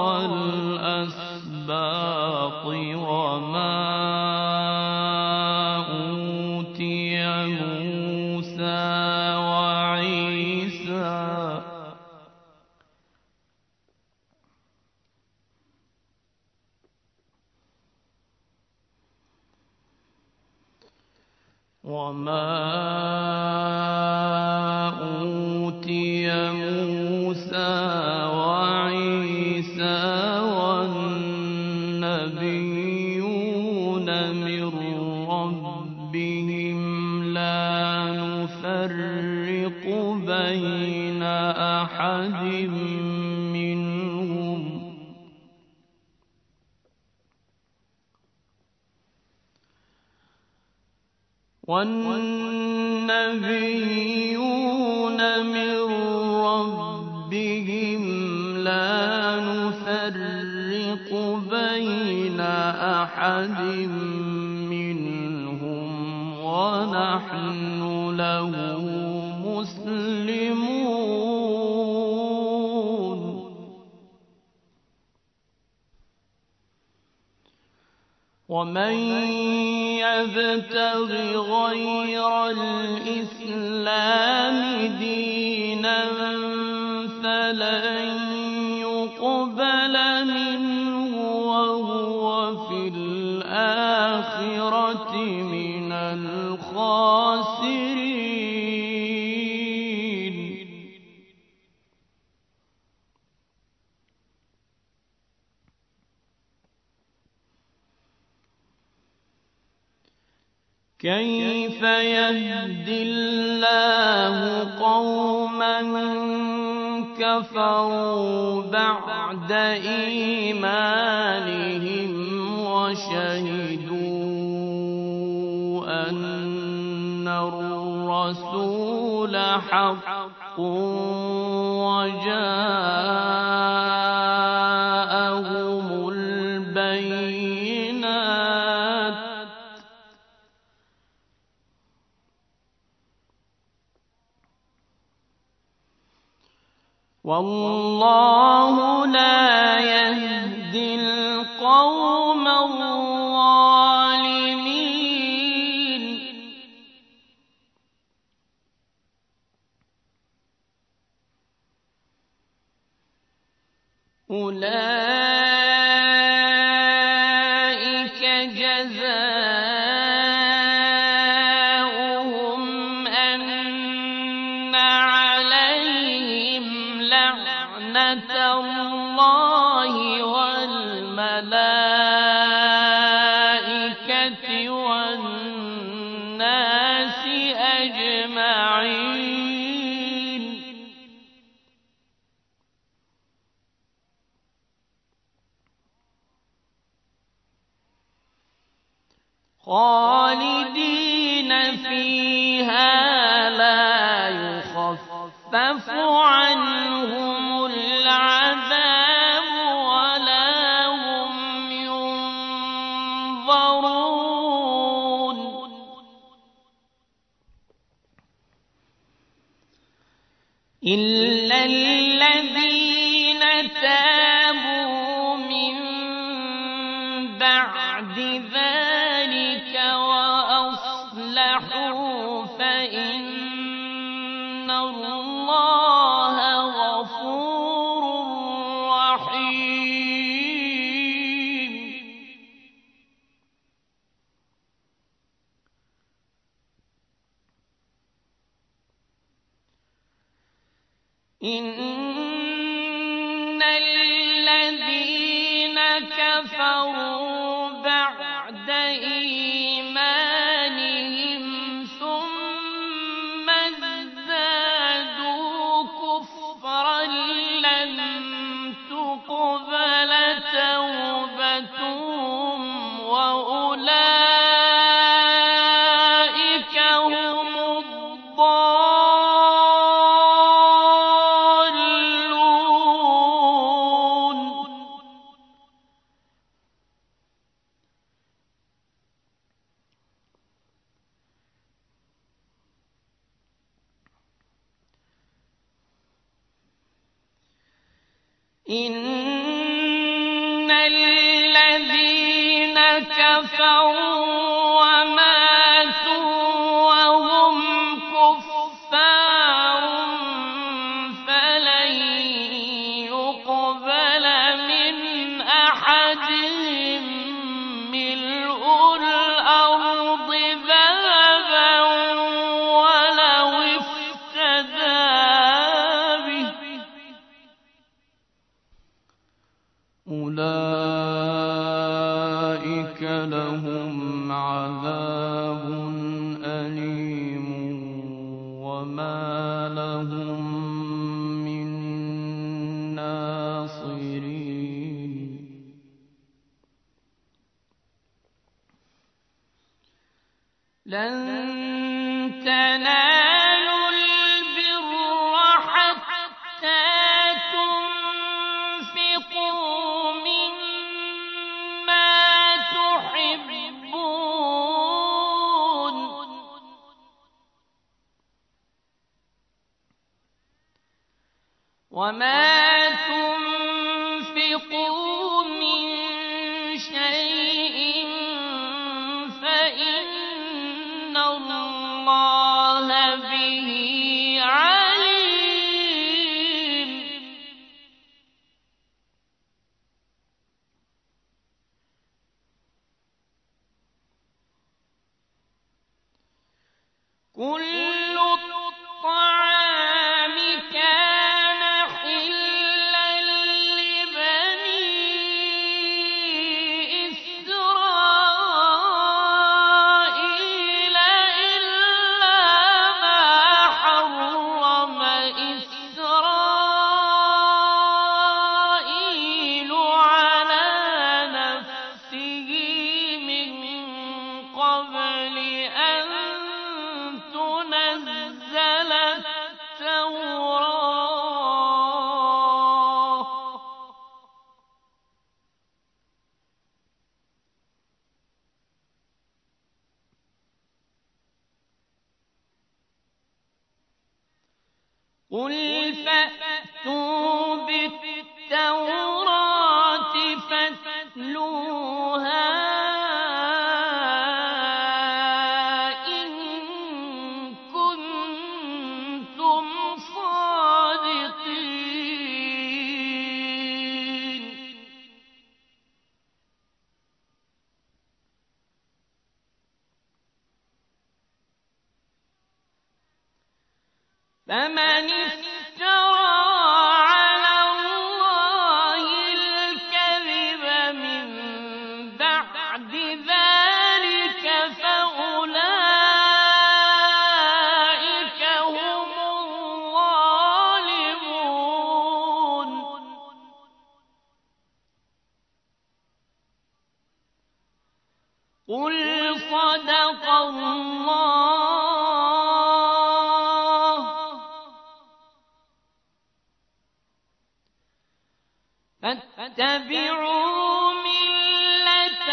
والأسباط وما أوتي موسى وما أوتي موسى وعيسى والنبيون من ربهم لا نفرق بين أحد منهم والنبيون من ربهم لا نفرق بين أحد منهم ونحن له مسلمون ومن يبتغ غير الإسلام دينا فلن يقبل منه وهو في الآخرة من الخاسرين كيف يهدي الله قوما كفروا بعد إيمانهم وشهدوا أن الرسول حق وجاءهم البينات والله لا يهدي القوم الظالمين أولئك جزاؤهم أن عليهم لعنة الله والملائكة والناس أجمعين خالدين فيها يُخَفَّفُ عَنْهُمُ الْعَذَابُ وَلَا هُمْ يُنظَرُونَ إِلَّا الَّذِينَ تَابُوا مِن بَعْدِ ذَلِكَ وَأَصْلَحُوا فَإِنَّ اللَّهَ غَفُورٌ رَّحِيمٌ إِنَّ الَّذِينَ كَفَرُوا بَعْدَ إِيمَانِهِمْ ثُمَّ ازْدَادُوا كُفْرًا لَّن تُقْبَلَ تَوْبَتُهُمْ وَأُولَٰئِكَ هُمُ الضَّالُّونَ إِنَّ الَّذِينَ كَفَرُوا وَمَاتُوا وَهُمْ كُفَّارٌ فَلَن يُقْبَلَ مِنْ أَحَدِهِم مِّلْءُ الْأَرْضِ ذَهَبًا وَلَوِ افْتَدَىٰ بِهِ ۗ أُولَٰئِكَ لَهُمْ عَذَابٌ أَلِيمٌ وَمَا لَهُم مِّن نَّاصِرِينَ لَن تَنَالُوا الْبِرَّ حَتَّىٰ تُنفِقُوا مِمَّا تُحِبُّونَ وَمَا تُنفِقُوا مِن شَيْءٍ فَإِنَّ اللَّهَ بِهِ عَلِيمٌ كُلُّ الطَّعَامِ كَانَ حِلًّا لِّبَنِي إِسْرَائِيلَ إِلَّا مَا حَرَّمَ إِسْرَائِيلُ عَلَىٰ نَفْسِهِ مِن قَبْلِ أَن تُنَزَّلَ التَّوْرَاةُ ۗ قُلْ فَأْتُوا بِالتَّوْرَاةِ فَاتْلُوهَا إِن كُنتُمْ صَادِقِينَ فَمَنِ افْتَرَىٰ عَلَى اللَّهِ الْكَذِبَ مِن بَعْدِ ذَلِكَ فَأُولَٰئِكَ هُمُ الظَّالِمُونَ قُلْ صَدَقَ اللَّهُ فاتبعوا ملة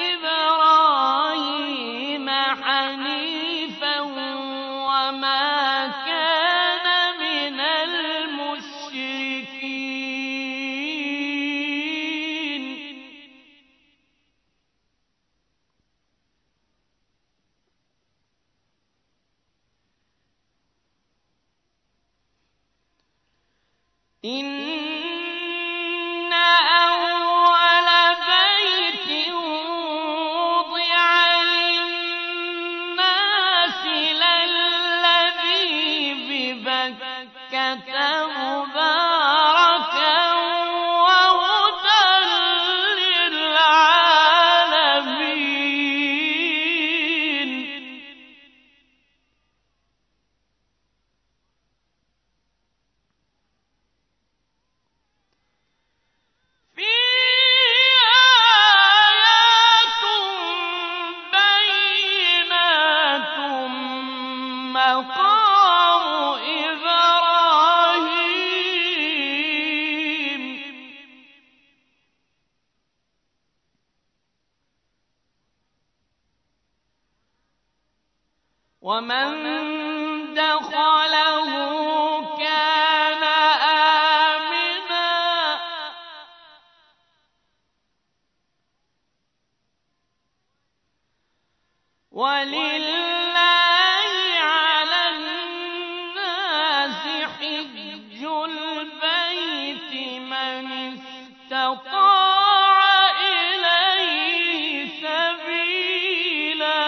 إبراهيم حنيفا وما كان من المشركين. إن أول بيت وضع للناس للذي ببكة مباركا وهدى للعالمين. فيه آيات بينات مقام إبراهيم. ومن دخله كان آمنا ولله على الناس حج البيت من استطاع إليه سبيلا.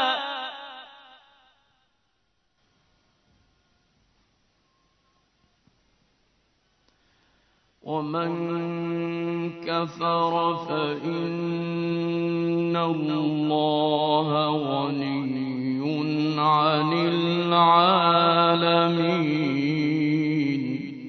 ومن كفر فإن الله غني عن العالمين.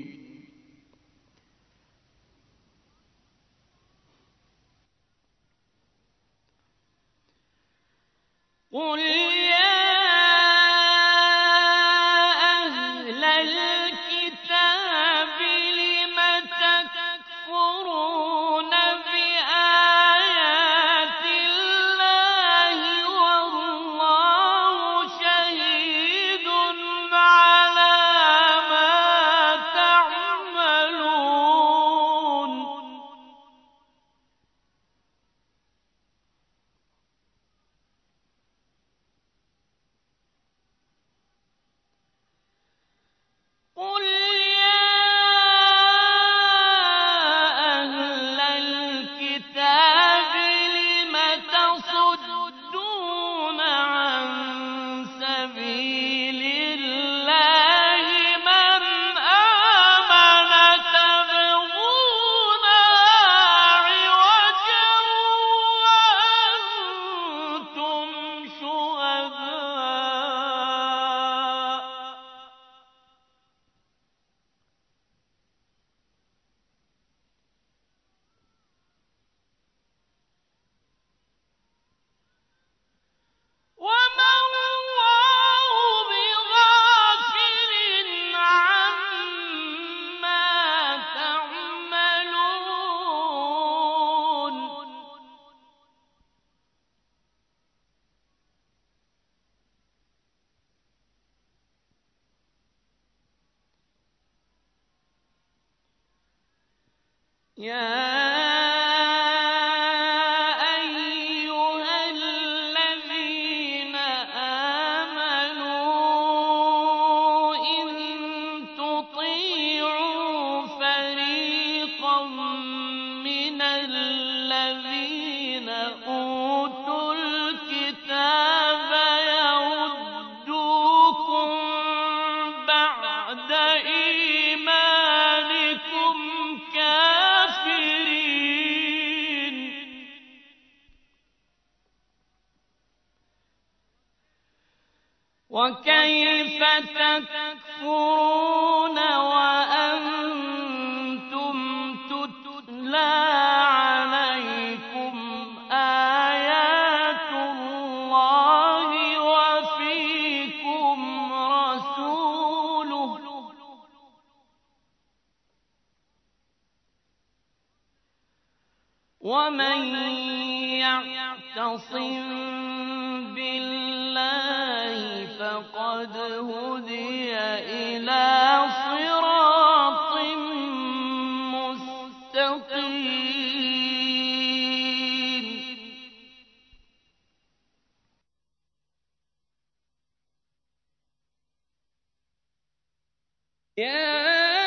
قل يا أهل الكتاب لم تكفرون بآيات الله والله شهيد على ما تعملون. قل يا أهل الكتاب لم تصدون عن سبيل الله من آمن تبغونها عوجا وأنتم شهداء. وما الله بغافل عما تعملون. يا أيها الذين آمنوا إن تطيعوا فريقا من الذين أوتوا الكتاب يردوكم بعد إيمانكم كافرين. وكيف تكفرون وأنتم تتلى عليكم آيات الله وفيكم رسوله ومن يعتصم بالله فقد هدي إلى صراط مستقيم يا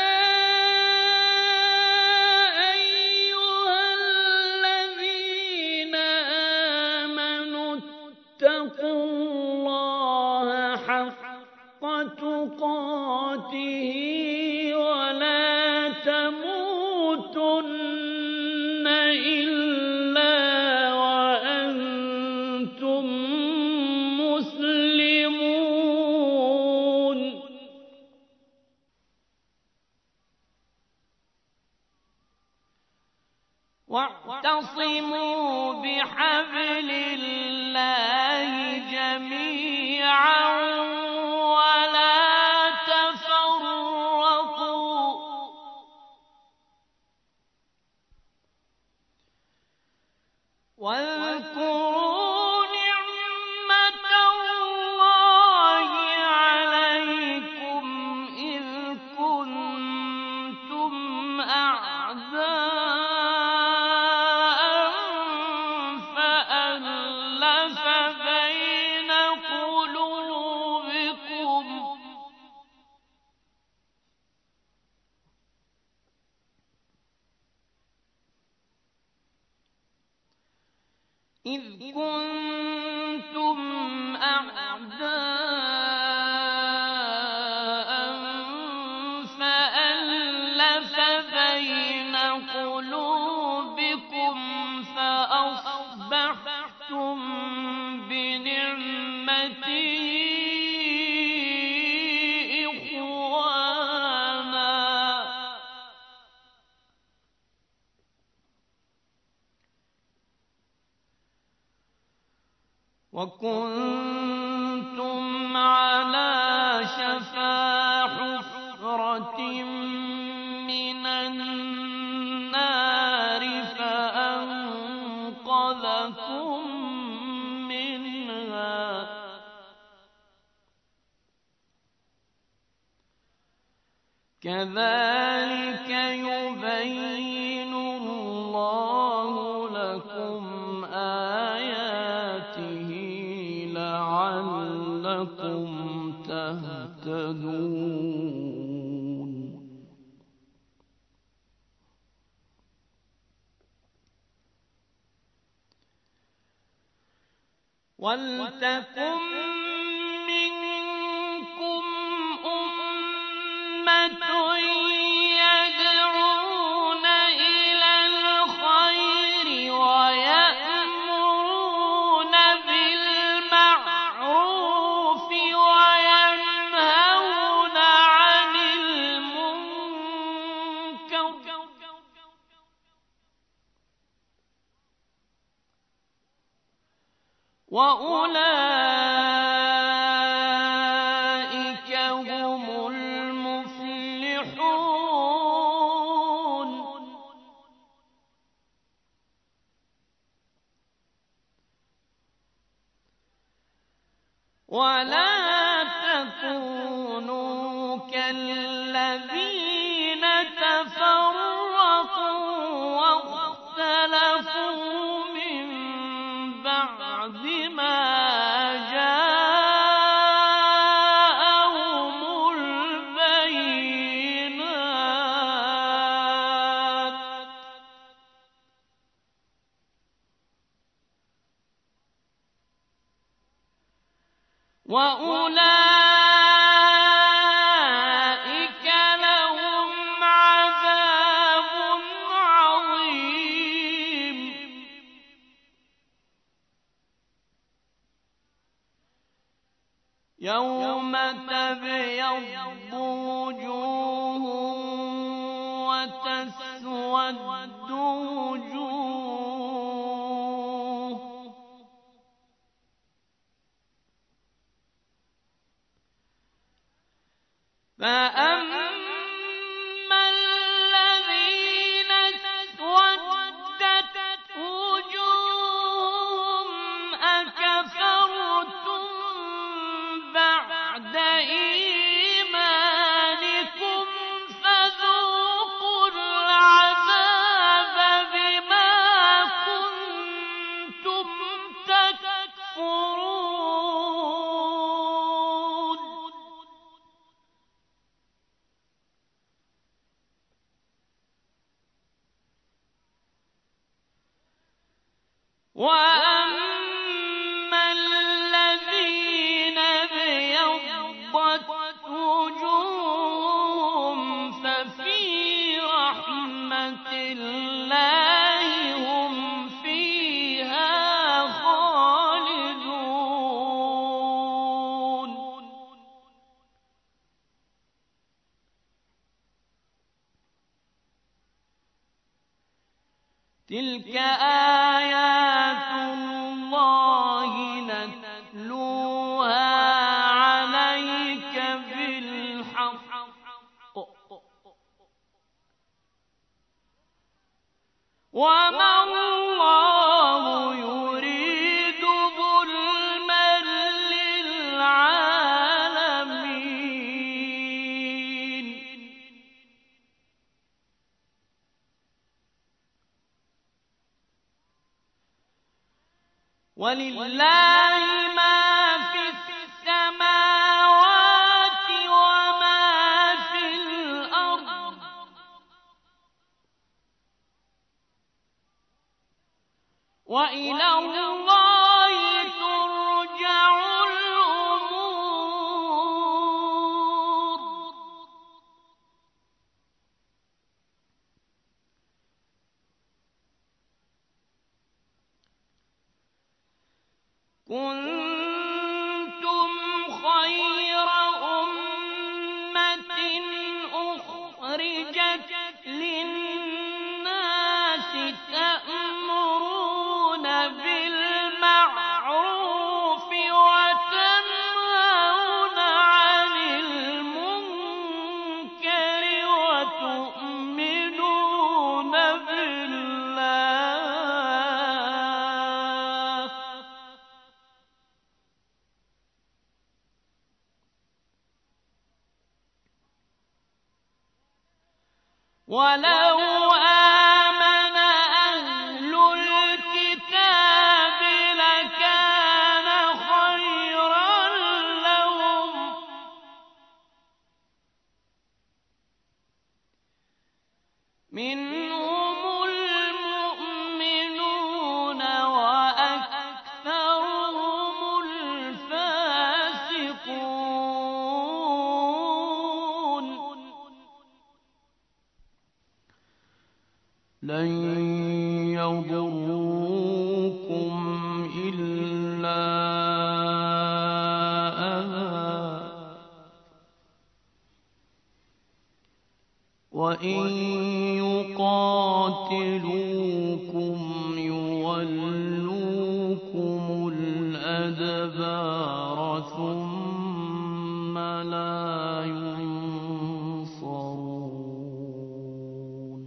ولا تموتن إلا وأنتم مسلمون واعتصموا بحبل الله جميعا واذكروا نعمة الله عليكم إذ كنتم أعداء فألف بين قلوبكم إذ كنتم أعداء فألف بين قلوبكم فأصبحتم بنعمته إخوانا وكنتم على شفا حفرة من النار فأنقذكم منها كذلك يبين الله لكم آياته لعلكم تهتدون ولتكن منكم أمة يدعون إلى الخير ويأمرون بالمعروف وينهون عن المنكر وأولئك هم المفلحون ولا تكونوا كالذين تفرقوا واختلفوا من بعد ما جاءهم البينات وأولئك لهم عذاب عظيم يوم تبيض وجوه وتسود وجوه فأما الذين اسودت وَأَمَّا الَّذِينَ ابْيَضَّتْ وُجُوهُهُمْ فَفِي رَحْمَةِ اللَّهِ هُمْ فِيهَا خَالِدُونَ. تِلْكَ آيَاتُ اللَّهِ نَتْلُوهَا عَلَيْكَ بِالْحَقِّ ۚ وَمَا اللَّهُ يُرِيدُ ظُلْمًا لِّلْعَالَمِينَ. وَلِلَّهِ مَا فِي السَّمَاوَاتِ وَمَا فِي الْأَرْضِ ۚ وَإِلَى اللَّهِ تُرْجَعُ الْأُمُورُ. كُنتُمْ خَيْرَ أُمَّةٍ أُخْرِجَتْ لِلنَّاسِ تَأْمُرُونَ بِالْمَعْرُوفِ وَتَنْهَوْنَ عَنِ الْمُنكَرِ وَتُؤْمِنُونَ بِاللَّهِ ۗ وَلَوْ آمَنَ أَهْلُ الْكِتَابِ لَكَانَ خَيْرًا لَّهُم ۚ مِّنْهُمُ الْمُؤْمِنُونَ وَأَكْثَرُهُمُ الْفَاسِقُونَ. لَن يَضُرُّوكُمْ إِلَّا أَذًى وَإِن يُقَاتِلُوكُمْ يُوَلُّوكُمُ الْأَدْبَارَ ثُمَّ لَا يُنصَرُونَ.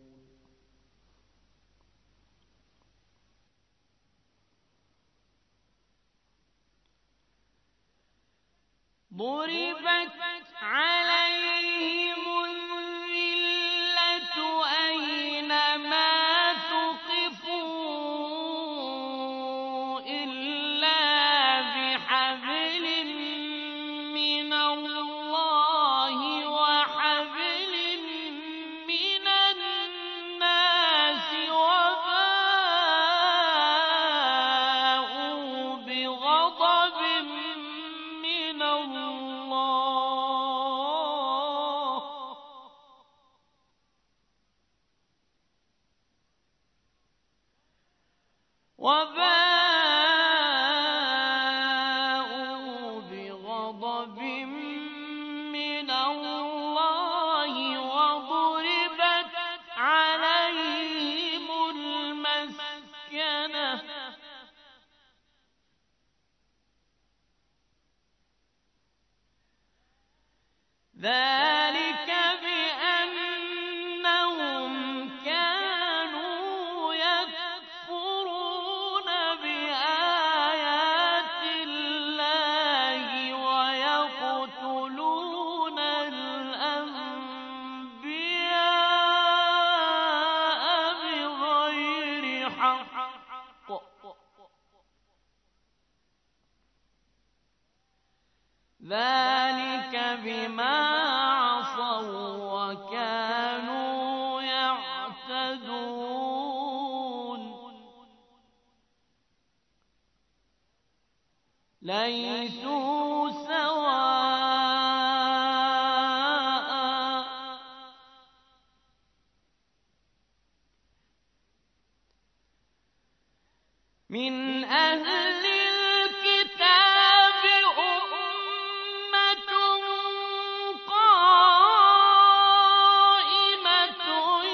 ضُرِبَتْ عَلَيْهِمُ الذِّلَّةُ أَيْنَمَا ثُقِفُوا إِلَّا بِحَبْلٍ مِّنَ اللَّهِ وَحَبْلٍ مِّنَ النَّاسِ وَبَاءُوا بِغَضَبٍ مِّنَ اللَّهِ ۗ وَبَاءُوا بِغَضَبٍ مِّنَ اللَّهِ وَضُرِبَتْ عَلَيْهِمُ الْمَسْكَنَةُ ۚ ذَٰلِكَ بِأَنَّهُمْ كَانُوا يَكْفُرُونَ بِآيَاتِ اللَّهِ وَيَقْتُلُونَ الْأَنبِيَاءَ بِغَيْرِ حَقٍّ ۚ ذَٰلِكَ بِمَا عَصَوا وَّكَانُوا يَعْتَدُونَ. ليسوا سواء من أهل الكتاب أمة قائمة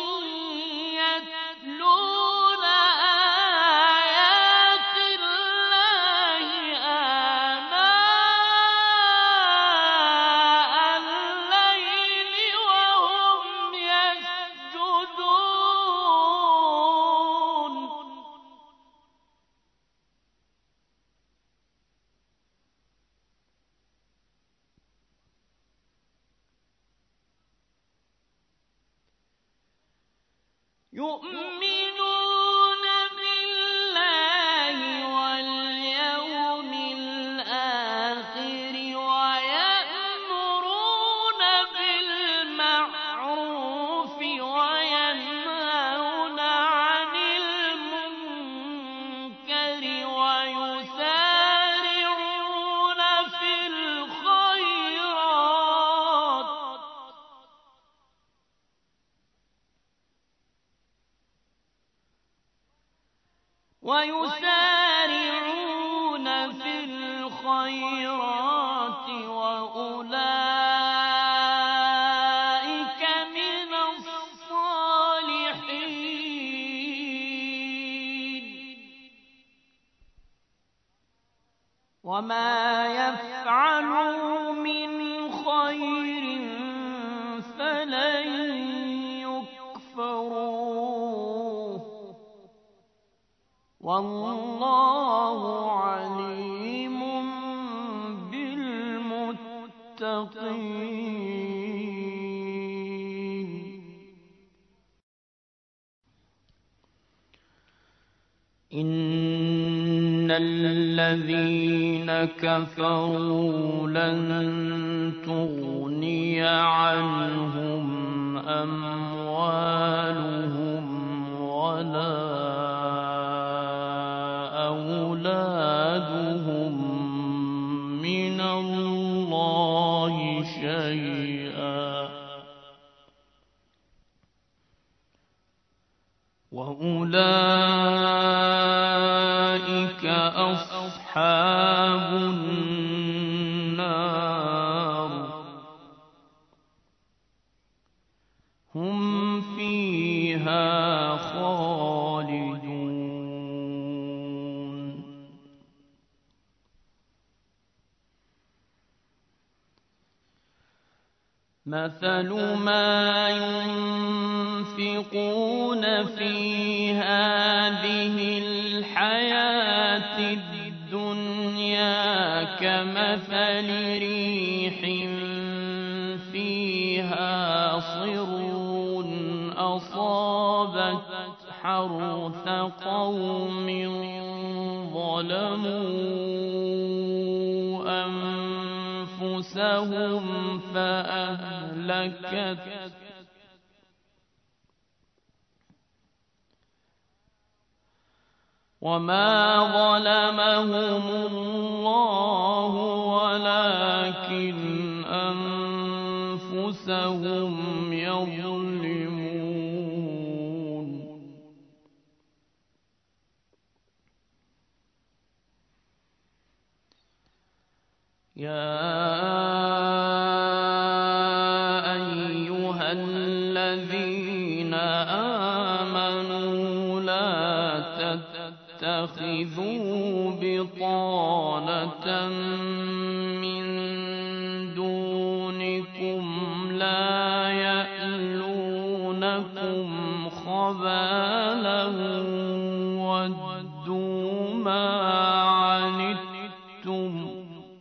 يتلون آيات الله آناء الليل وهم يسجدون يؤمنون بالله واليوم الآخر ويأمرون بالمعروف وينهون عن المنكر ويسارعون في الخيرات ويسارعون في الخيرات وأولئك من الصالحين وما يفعلوا من خير فلن يكفروه والله عليم بالمتقين إن الذين كفروا لن تغني عنهم أموالهم ولا أولادهم من الله شيئا وأولئك أصحاب النار هم فيها خالدون مثل ما ينفقون في هذه الحياة الدنيا كمثل ريح فيها صر أصابت حرث قوم ظلموا أنفسهم فأهلكت وما ظلمهم الله ولكن أنفسهم يظلمون يا أيها الذين آمنوا لا تتخذوا بطانة من دونكم لا يألونكم خبالا ودوا ما عنتم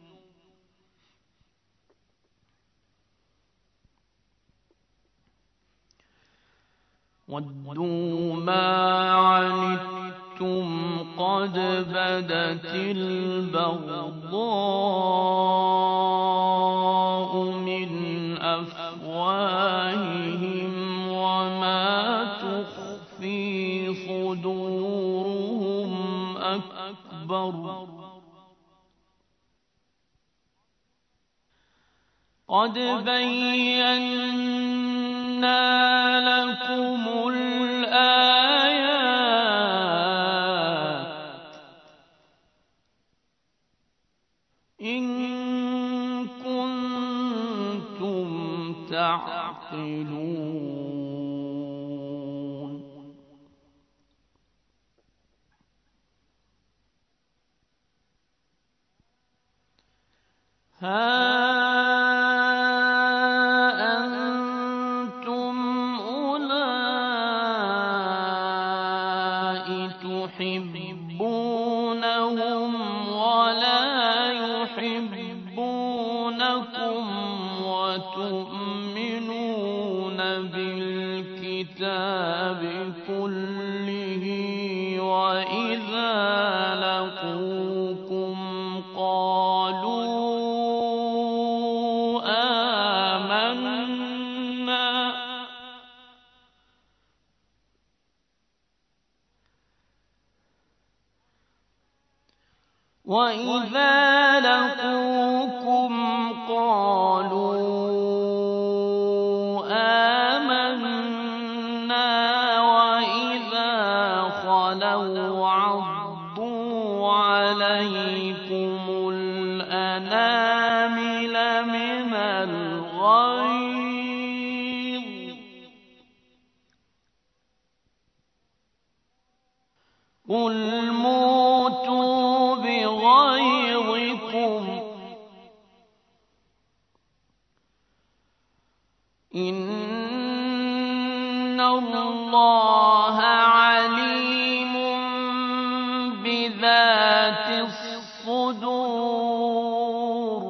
ودوا ما عنتم قد بدت البغضاء من أفواههم وما تخفي صدورهم أكبر قد بينا لكم الآيات إن كنتم تعقلون ها أنتم أولئك تحبونهم ولا يحبونكم وتؤمنون بالكتاب كله وإذا لقوكم قالوا آمنا وإذا لقوكم قالوا آمنا وإذا خلوا عضوا عليكم الأنامل من الغيظ قل موتوا بغيظكم إن الله عليم بذات الصدور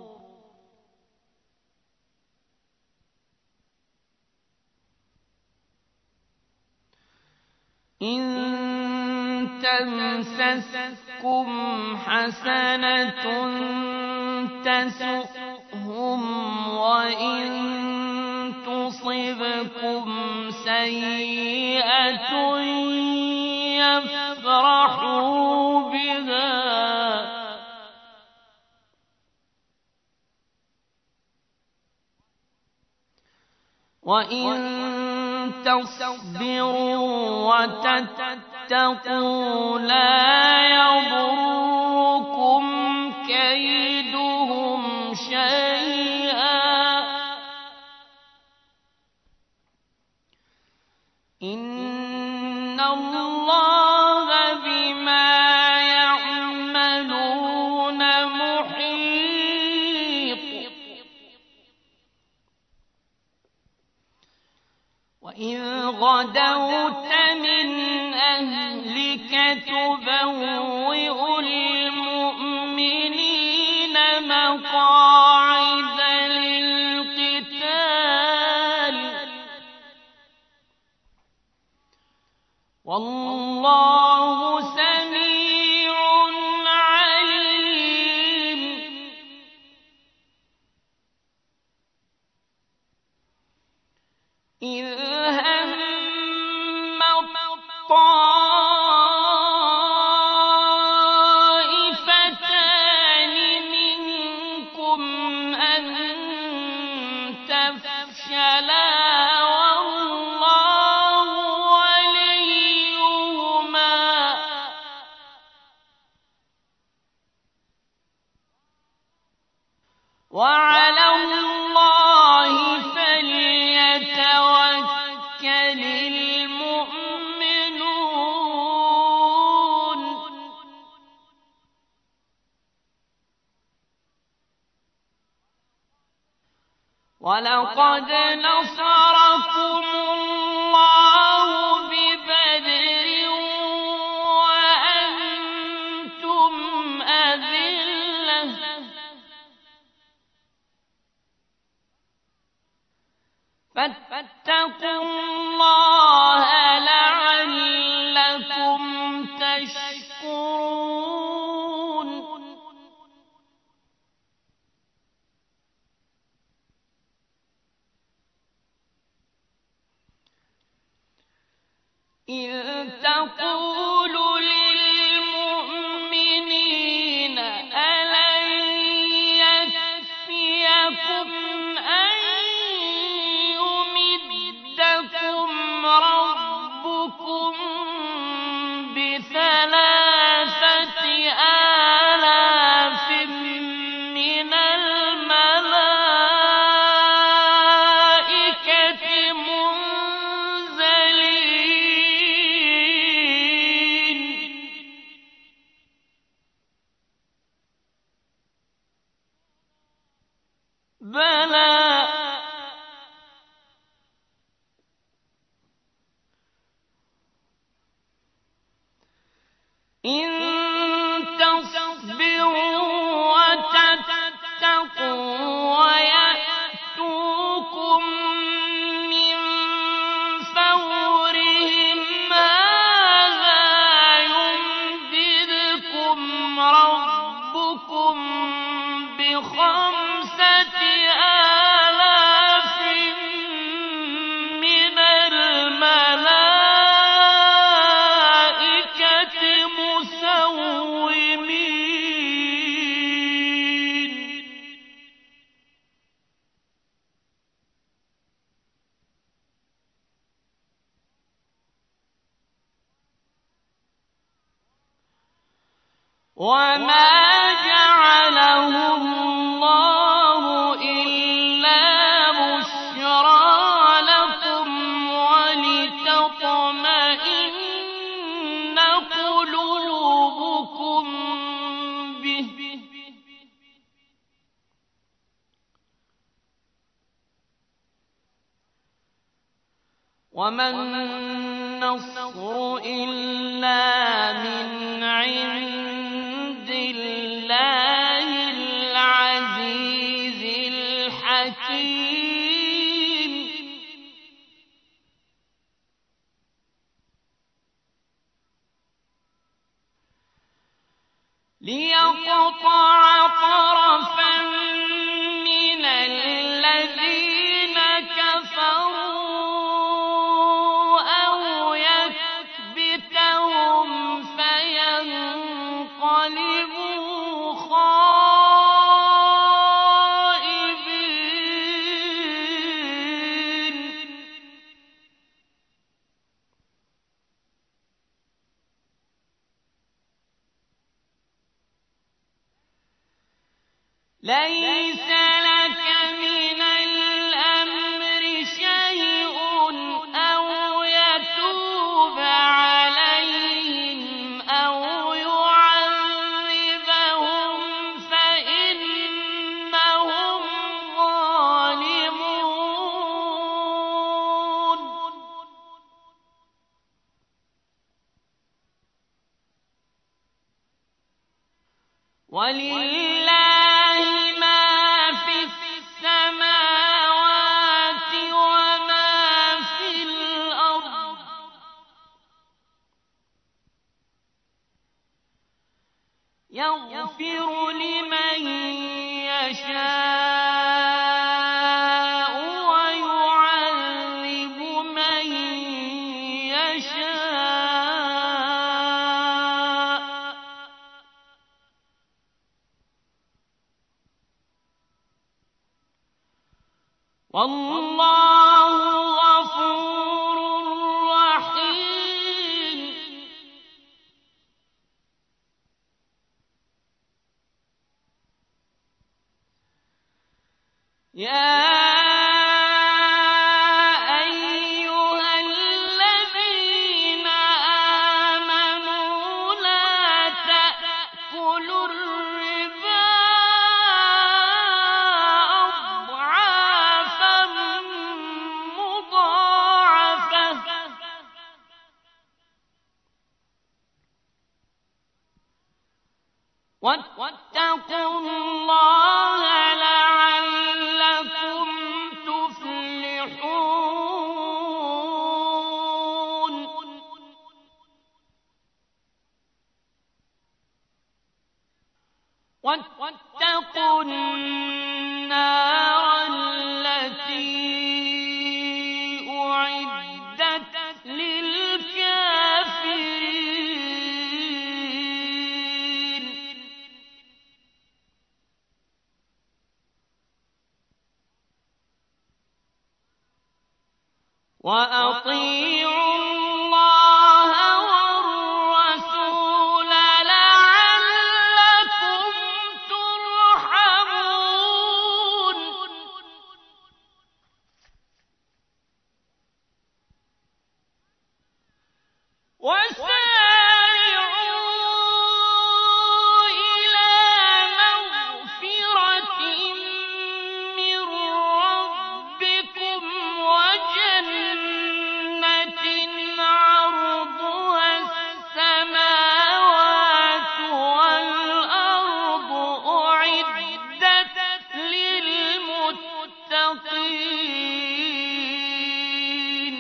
إن تمسسكم حسنة تسؤهم وإن تصبكم سيئة يفرحوا بها وإن تصبروا وتتقوا لا يضركم كيدهم شيئا إن الله بما يعملون محيط وإذ غدوت من أهلك تبوئ المؤمنين مقاعد للقتال والله سميع عليم إذ هم الطائفتان منكم أن تفشلا والله وليهما وعلى الله فليتوكل المؤمنون ولقد نصركم الله ببدر وأنتم أذلة فاتقوا الله لعلكم تشكرون إذ تقول للمؤمنين ألن يكفيكم وما جعله الله إلا بشرى لكم ولتطمئن قلوبكم به وما النصر إلا من عند الله العزيز الحكيم ليقطع طرفا من الذين كفروا أو يكبتهم فينقلبوا خائبين ليس لك من الأمر شيء أو يتوب عليهم أو يعذبهم فإنهم ظالمون ولله ما في السماوات وما في الأرض يغفر لمن يشاء ويعذب من يشاء والله غفور رحيم يا أيها الذين آمنوا لا تأكلوا الربا أضعافا مضاعفة واتقوا الله لعلكم تفلحون واتقوا النار التي أعدت للكافرين وأطيعوا الله والرسول لعلكم ترحمون وسارعوا إلى مغفرة من ربكم وجنة عرضها السماوات والأرض أعدت للمتقين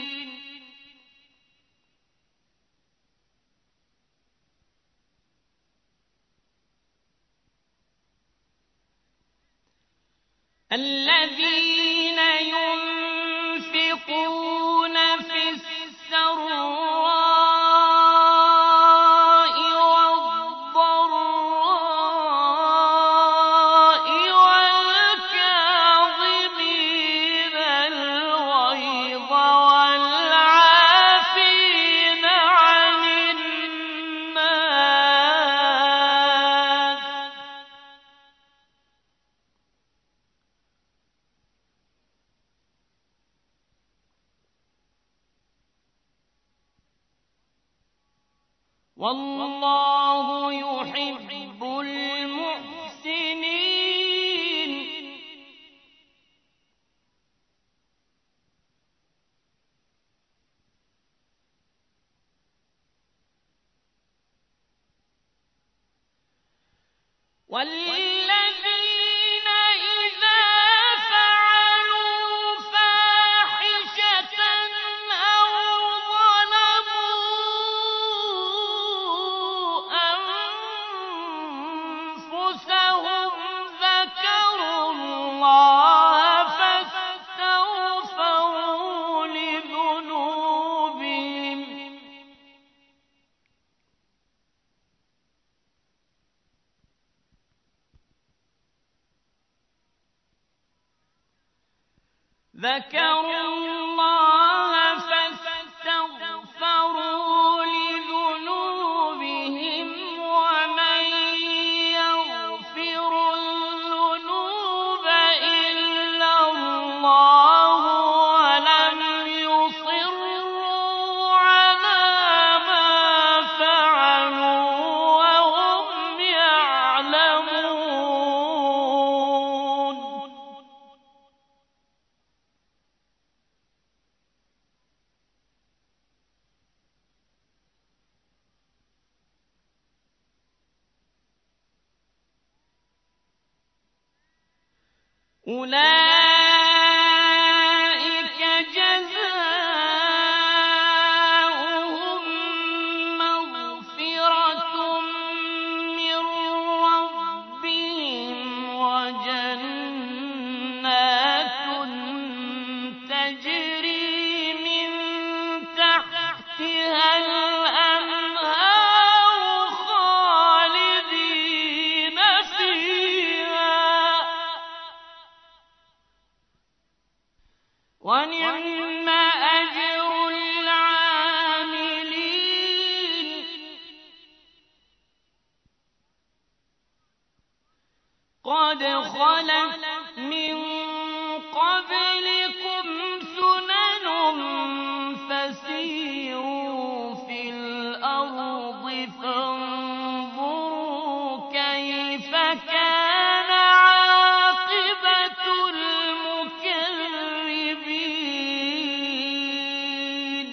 الذين ينفقون في السراء والضراء والكاظمين الغيظ والعافين عن الناس والله يحب المحسنين. والذين إذا فعلوا فاحشة أو ظلموا أنفسهم ذكروا الله فاستغفروا لذنوبهم ذكروا الله فاستغفروا لذنوبهم ومن يغفر الذنوب إلا الله ولم يصروا على ما فعلوا وهم يعلمون. أولئك جزاؤهم مغفرة من ربهم وجنات تجري من تحتها الأنهار خالدين فيها ونعم أجر العاملين. قد خلت من قبلكم سنن فسيروا في الأرض فانظروا كيف كان عاقبة المكذبين.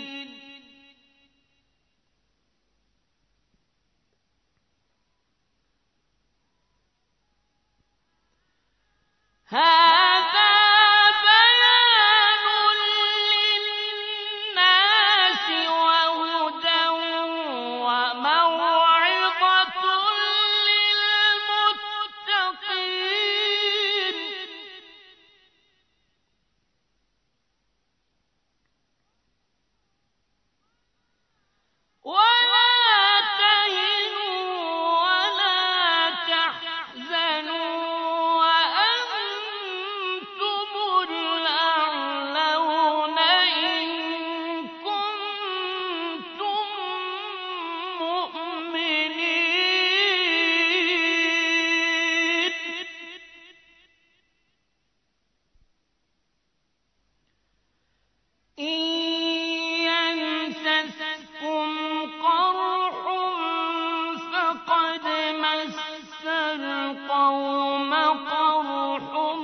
هذا بيان للناس وهدى وموعظة للمتقين. ولا تهنوا ولا تحزنوا وأنتم الأعلون إن كنتم مؤمنين. إن يمسسكم قرح فقد مس القوم قرح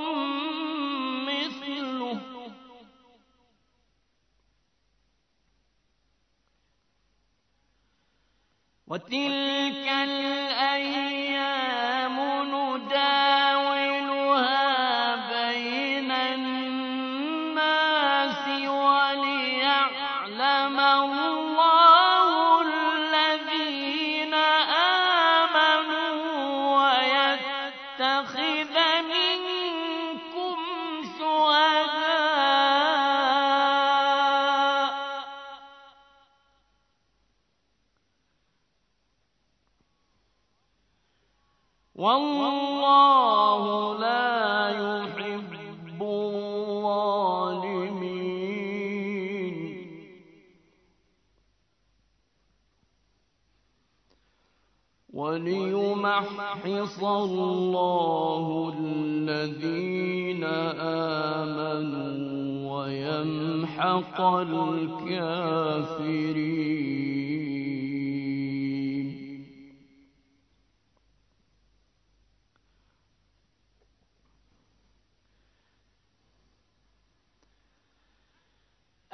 مثله وتلك الأيام نداولها بين الناس وليعلم الله الذين آمنوا ويتخذ منكم شهداء والله لا يحب الظالمين. وليمحص الله الذين آمنوا ويمحق الكافرين.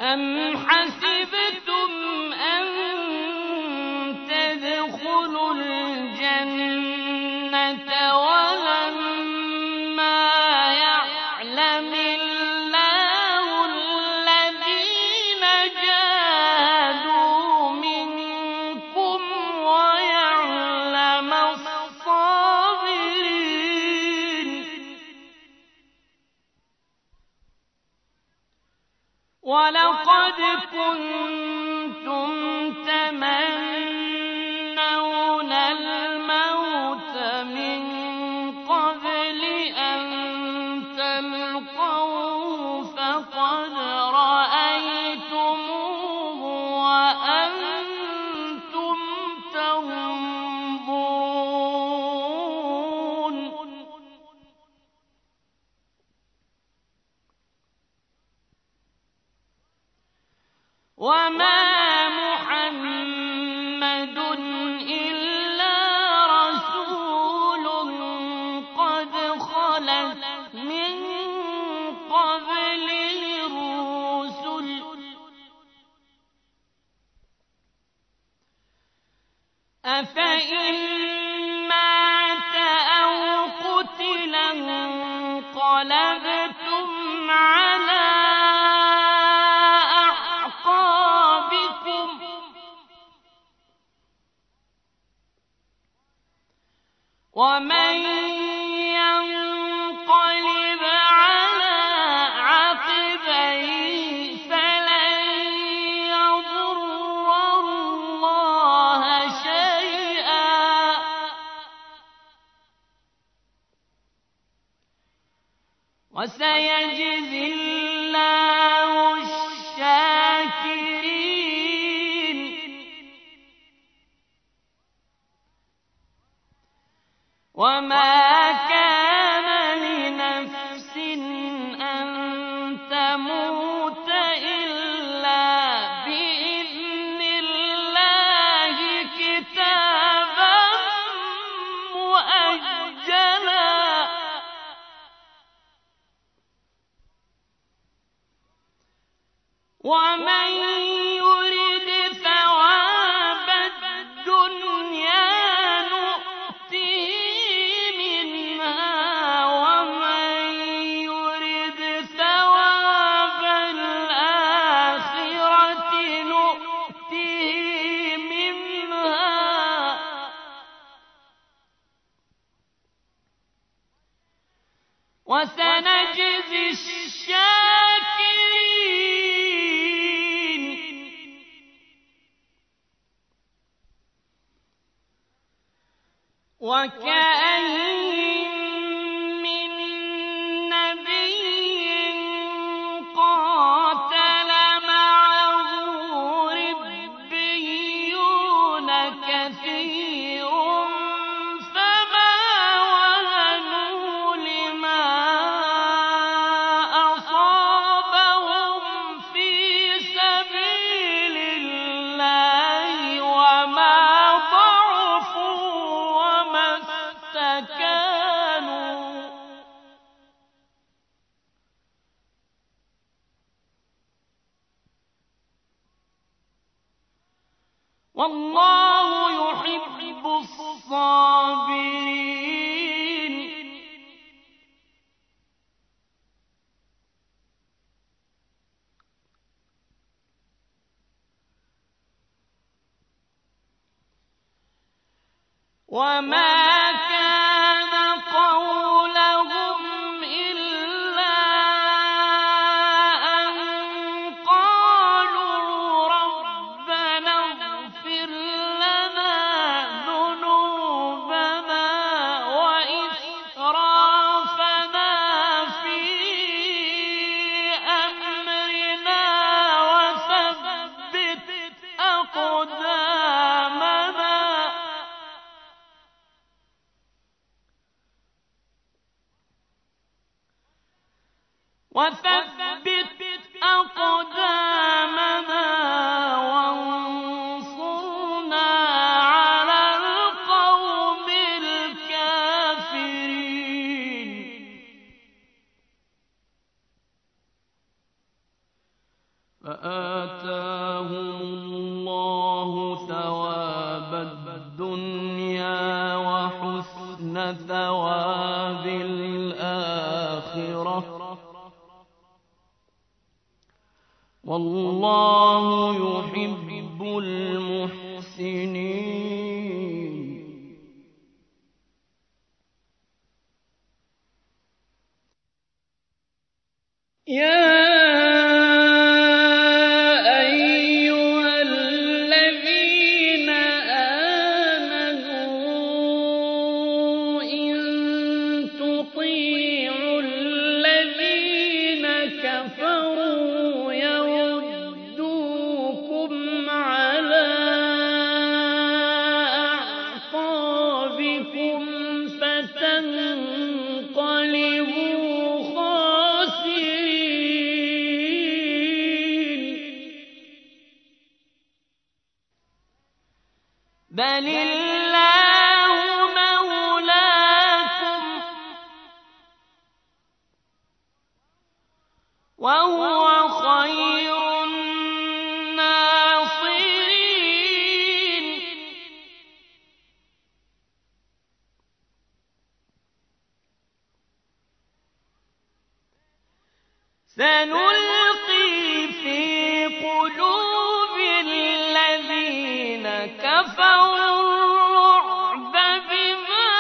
أَمْ حَسِبْتُمْ أَن تَدْخُلُوا الْجَنَّةَ وَلَمَّا يَعْلَمِ اللَّهُ الَّذِينَ جَاهَدُوا مِنكُمْ وَيَعْلَمَ الصَّابِرِينَ وَلَقَدْ كُنتُمْ تَمَنَّوْنَ الْمَوْتَ مِن قَبْلِ أَن تَلْقَوْهُ فَقَدْ رَأَيْتُمُوهُ وَأَنتُمْ تَنظُرُونَ وَمَا مُحَمَّدٌ إِلَّا رَسُولٌ قَدْ خَلَتْ مِن قَبْلِهِ الرُّسُلُ أَفَإِن مَّاتَ أَوْ قُتِلَ انقَلَبْتُمْ عَلَىٰ وَمَن يَنقَلِبْ عَلَىٰ عَقِبَيْهِ فَلَن يَضُرَّ اللَّهَ شَيْئًا وَسَيَجْزِي اللَّهُ الشَّاكِرِينَ وَمَا كَانَ لِنَفْسٍ أَن تَمُوتَ إِلَّا بِإِذْنِ اللَّهِ كِتَابًا مُّؤَجَّلًا وَمَن يُرِدْ ثَوَابَ الدُّنْيَا نُؤْتِهِ مِنْهَا وَمَن يُرِدْ ثَوَابَ الْآخِرَةِ نُؤْتِهِ مِنْهَا وَسَنَجْزِي الشَّاكِرِينَ وَكَأَيِّن مِّن نَّبِيٍّ قَاتَلَ مَعَهُ رِبِّيُّونَ كَثِيرٌ فَمَا وَهَنُوا لِمَا أَصَابَهُمْ فِي سَبِيلِ اللَّهِ وَمَا ضَعُفُوا وَمَا اسْتَكَانُوا وَاللَّهُ يُحِبُّ الصَّابِرِينَ وَمَا كَانَ قَوْلَهُمْ إِلَّا أَن قَالُوا رَبَّنَا اغْفِرْ لَنَا ذُنُوبَنَا وَإِسْرَافَنَا فِي أَمْرِنَا وَثَبِّتْ أَقْدَامَنَا وَثَبِّتْ أَقْدَامَنَا وَانصُرْنَا عَلَى الْقَوْمِ الْكَافِرِينَ آتاهم الله ثواب الدنيا وحسن ثواب الآخرة والله يحب المحسنين. يا أيها الذين آمنوا إن تطيعوا الذين كفروا يردوكم على أعقابكم فتنقلبوا خاسرين. بل الله مولاكم وهو خير الناصرين. سنلقي في قلوب الذين كفروا الرعب بما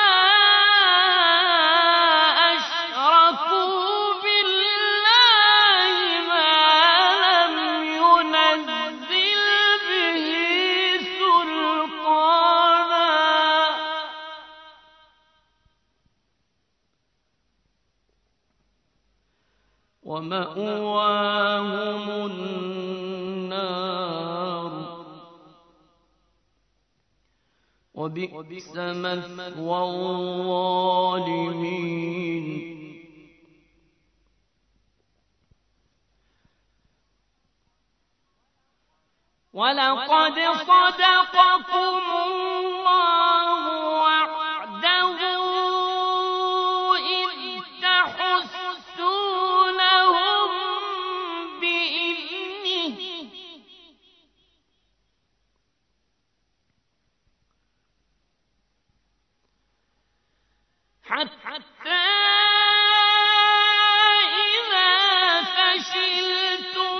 أشركوا بالله ما لم ينزل به سلطانا ومأواهم النار وبئس مثوى الظالمين. ولقد صدقكم الله وعده إذ تحسونهم بإذنه حتى إذا فشلتم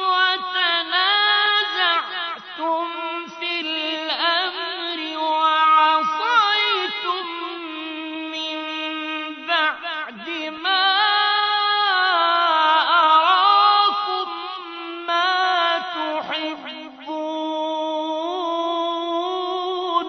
وتنازعتم في الأمر وعصيتم من بعد ما أراكم ما تحبون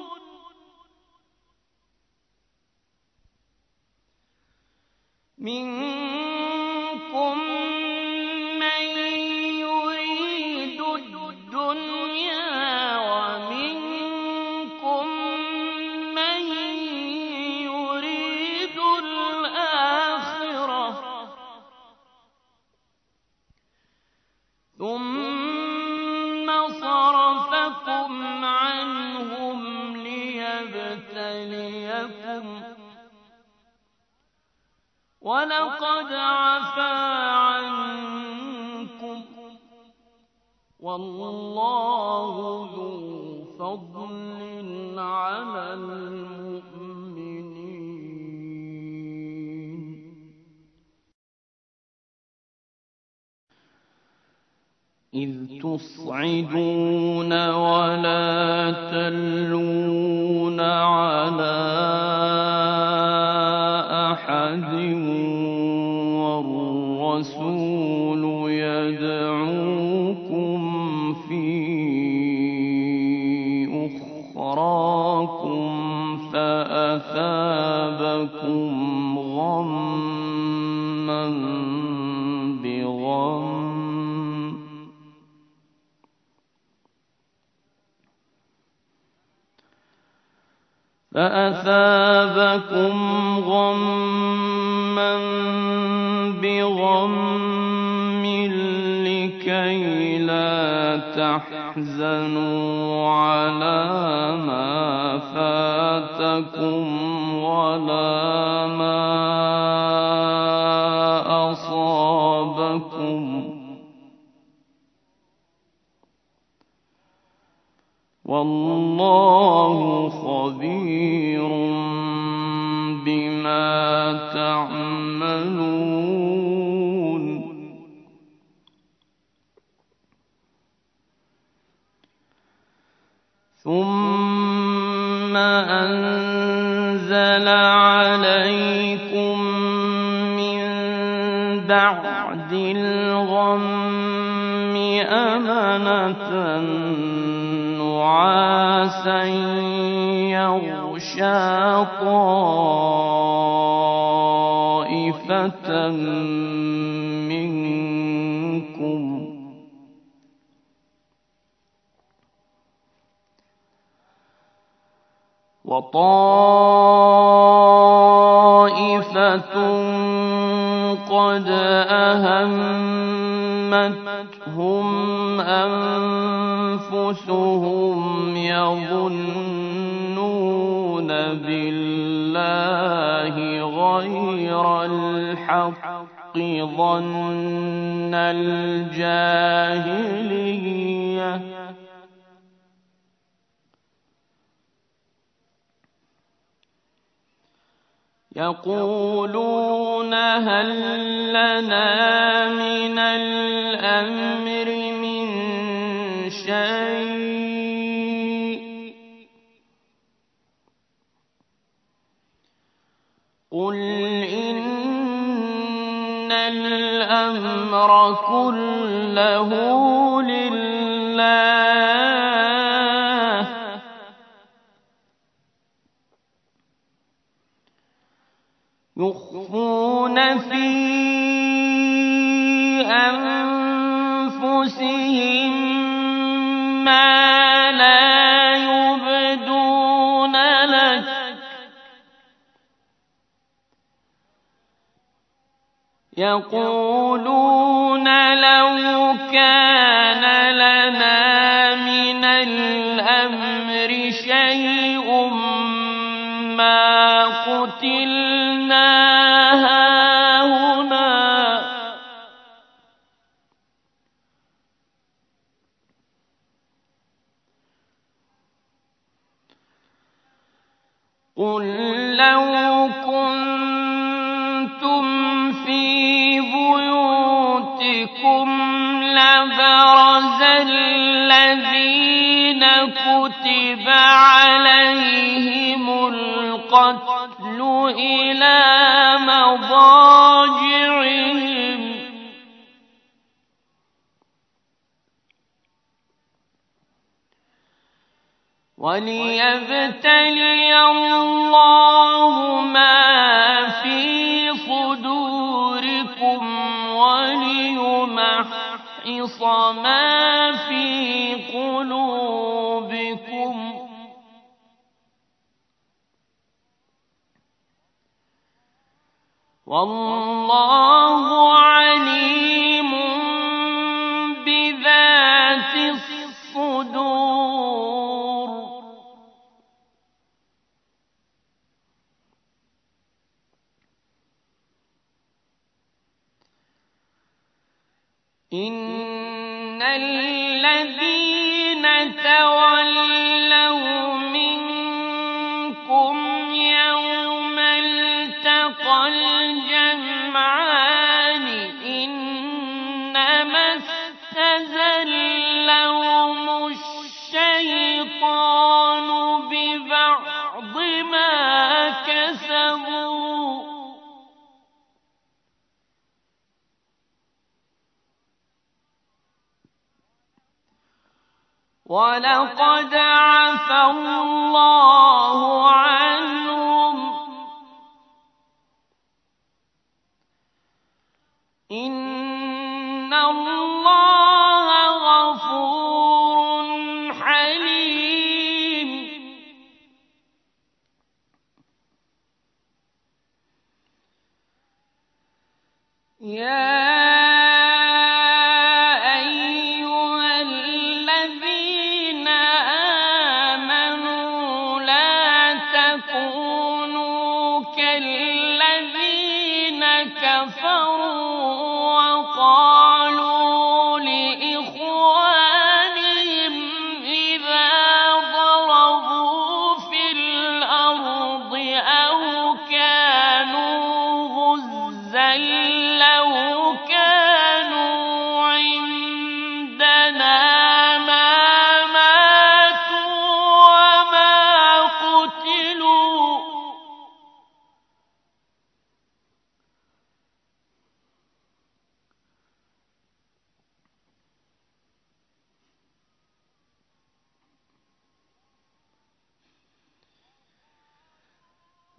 منكم من يريد الدنيا ومنكم من يريد الآخرة ثم صرفكم عنهم ليبتليكم ولقد عفا عنكم والله ذو فضل على المؤمنين. إذ تصعدون ولا تلون على أحد والرسول يدعوكم في أخراكم فأثابكم غمّا بغم فأثابكم غمّا بغم لكي لا تحزنوا على ما فاتكم ولا ما أصابكم والله خبير بما تعملون ثم أنزل عليكم من بعد الغم أمنة نعاسا يغشى طائفة منكم وطائفة قد أهمتهم أنفسهم يظنون بالله غير الحق ظن الجاهلية يقولون هل لنا من الأمر من شيء قل إن الأمر كله لله يخفون في أنفسهم ما لا يبدون لك يقولون لو كان لنا من الأمر شيء ما قتلنا هاهنا قل لو كنتم في بيوتكم لبرز الذين كتب عليهم القتل إلى مضاجعهم وليبتلي الله ما في صدوركم وليمحص ما في قلوبكم والله عليم بذات الصدور إن الذين تولوا منكم يوم التقى الجمعان إنما استزلهم الشيطان ببعض ما كسبوا ولقد عفا الله عنهم إن الله غفور حليم يا وقالوا لإخوانهم إذا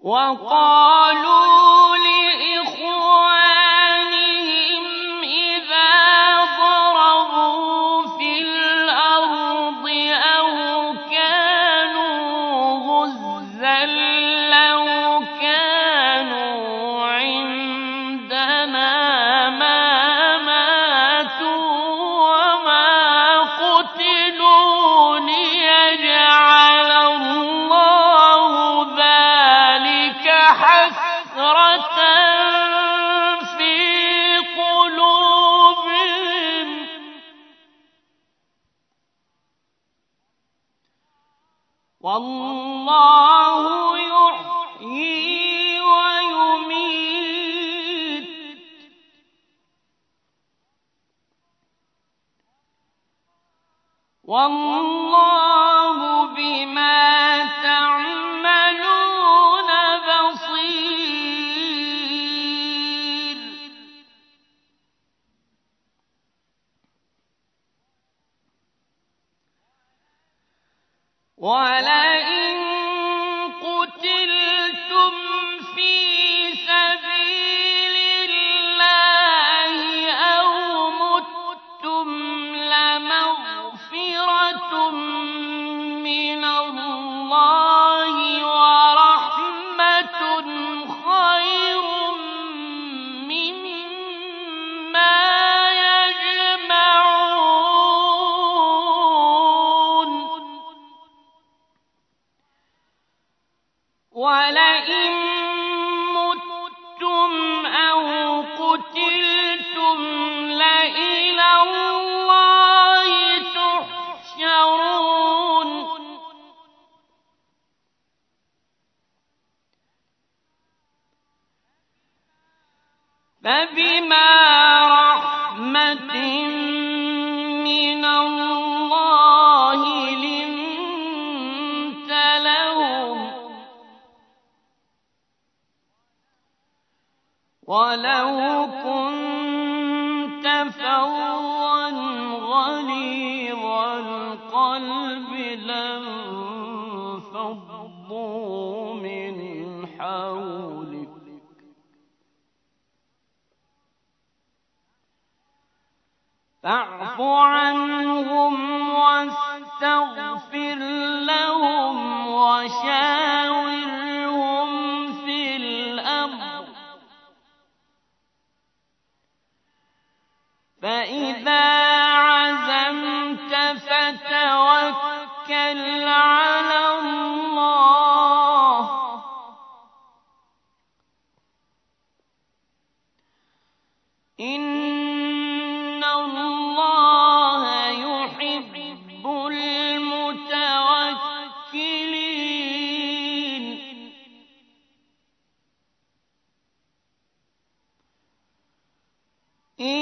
وقالوا لإخوانهم إذا ضربوا في الأرض أو كانوا غزا لو كانوا عندنا ما ماتوا وما قتلوا ليجعل الله ذلك حسرة في قلوبهم والله يحيي ويميت والله بما تعملون بصير ولئن قتلتم في سبيل الله أو متم لمغفرة من الله ورحمة خير مما يجمعون ولئن متم أو قتلتم لإلى الله تحشرون فبما رحمة من الله لنت لهم ولو كنت فظا غليظ القلب لانفضوا من حولك فاعف عنهم واستغفر لهم وشاورهم في الأمر فإذا عزمت فتوكل على الله إن الله يحب المتوكلين إن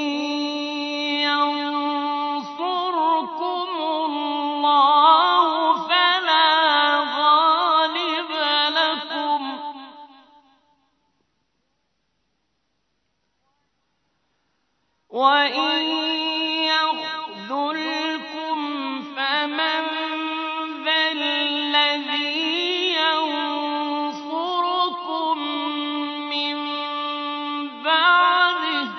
ينصركم الله فلا غالب لكم وإن يخذلكم فمن ذا الذي ينصركم من بعده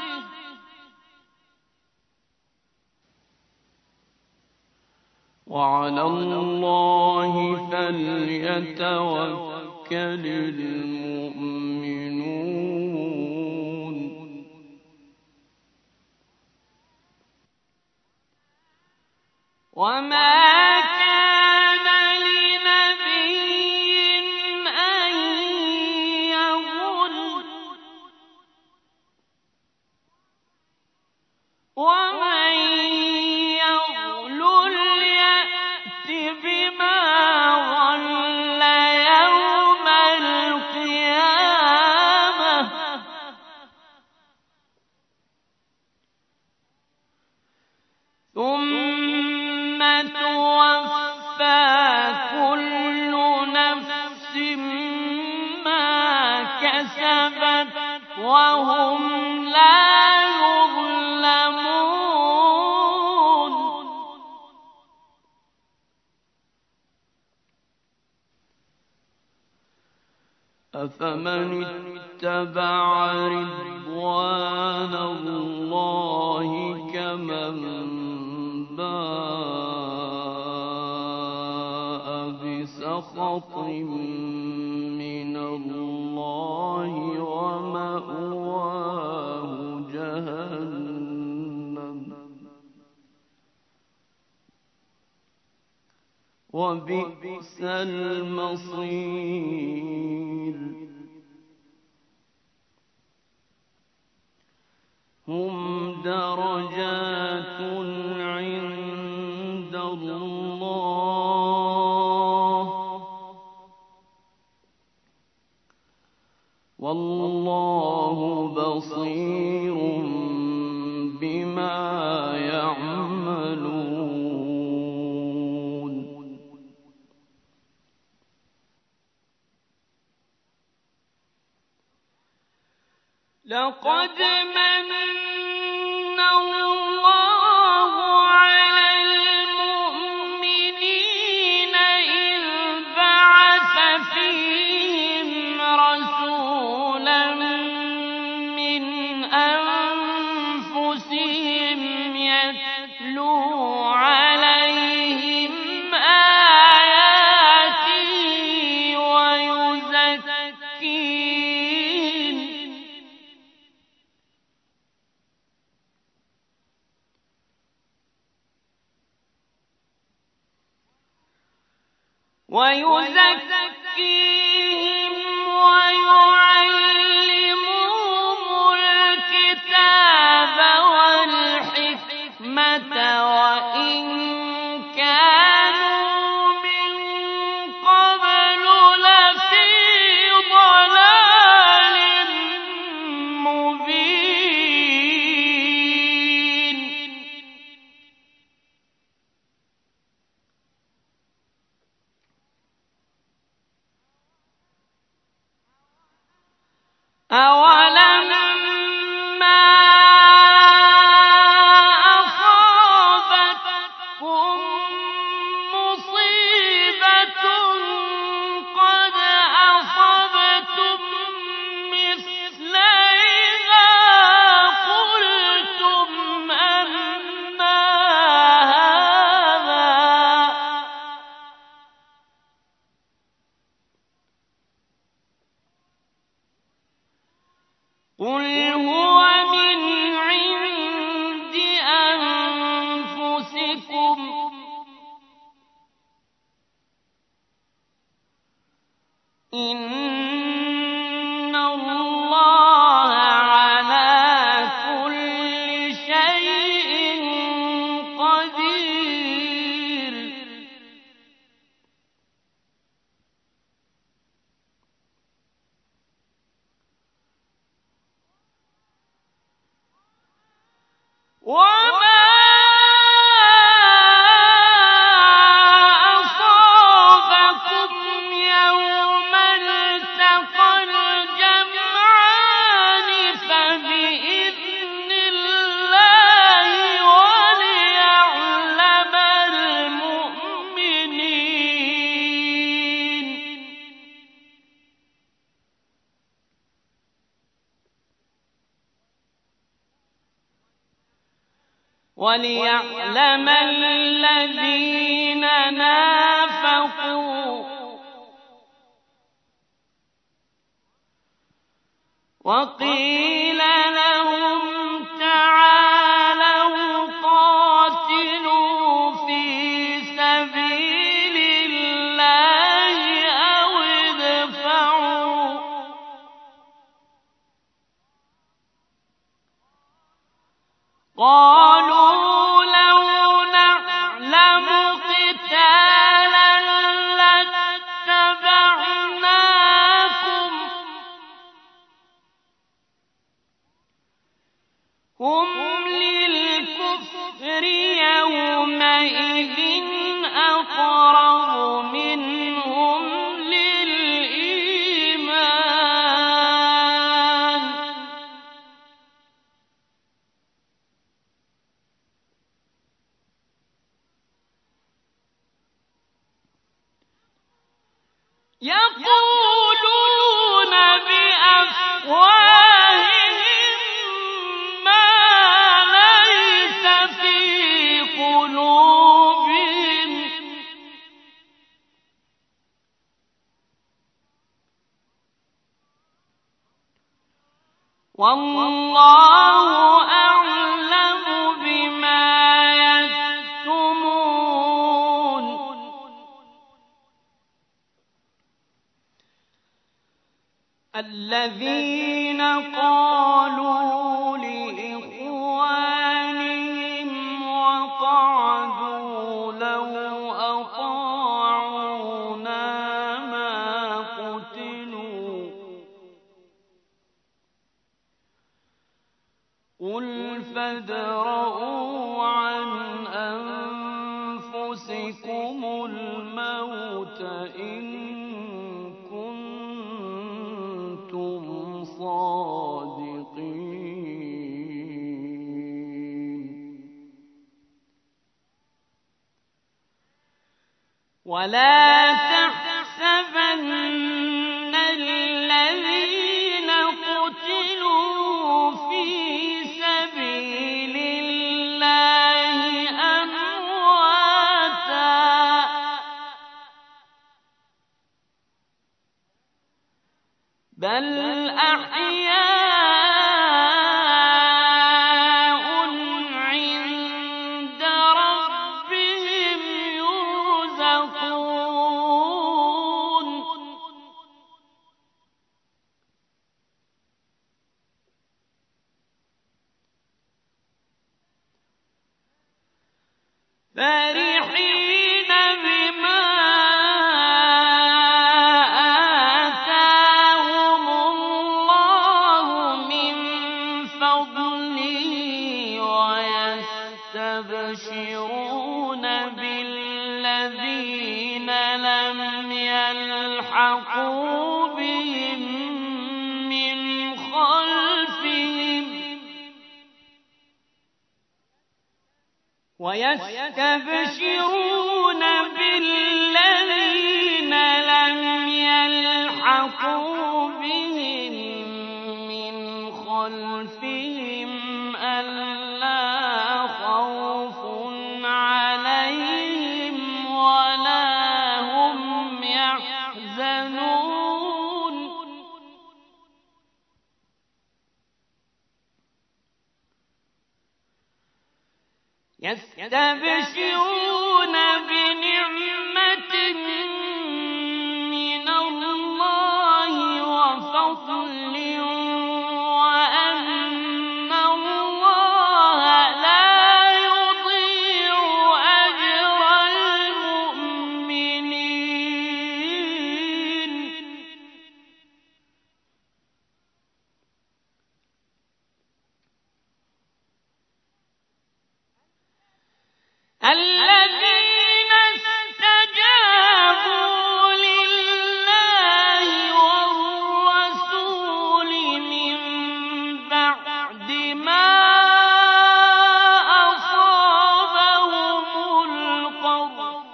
وعلى الله فليتوكل المؤمنون وما كان لنبي أن يغل ومن يغلل يأت بما غل يوم القيامة ثم توفى كل نفس ما كسبت وهم لا يظلمون أفمن اتبع رضوان الله كمن باء بسخط من الله ومأواه جهنم وبئس المصير هم درجات عند الله والله بصير بما يعملون لقد من الله على المؤمنين إذ بعث فيهم رسولا من أنفسهم يتلو عليهم آياته ويزكيهم ويزكيهم ويعلمهم الكتاب والحكمة وإن كانوا من قبل لفي ضلال مبين أولما أصابتكم مصيبة قد أصبتم مثليها قلتم أنى هذا قل هو من عند أنفسكم إن الله على كل شيء قدير وما أصابكم يوم التقى الجمعان فبإذن الله وليعلم المؤمنين وليعلم الذين نافقوا وقيل لهم تعالوا قاتلوا في سبيل الله أو ادفعوا قالوا لو نعلم قتالا لاتبعناكم هم للكفر يومئذ أقرب منهم للإيمان يقولون بأفواههم ما ليس في قلوبهم والله أعلم بما يكتمون الذين قالوا لإخوانهم وقعدوا لو أطاعونا ما قتلوا قل فادرءوا عن أنفسكم الموت إن كنتم صادقين ولا تحسبن الذين قتلوا في سبيل الله أمواتا بل أحياء عند ربهم يرزقون فرحين بما آتاهم الله من فضله ويستبشرون بالذين لم يلحقوا بهم من خلفهم ويستبشرون بالذين لم يلحقوا بهم من خلفهم ألا خوف عليهم ولا هم يحزنون يستبشرون بنعمة من الله وفضل وأن الله لا يضيع أجر المؤمنين الذين استجابوا لله والرسول من بعد ما أصابهم القرح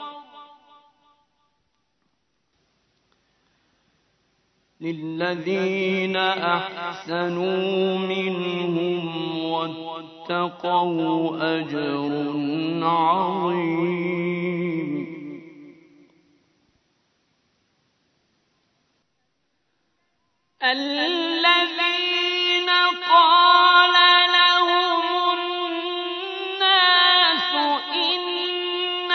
للذين أحسنوا منهم واتقوا أجر عظيم الذين قال لهم الناس إن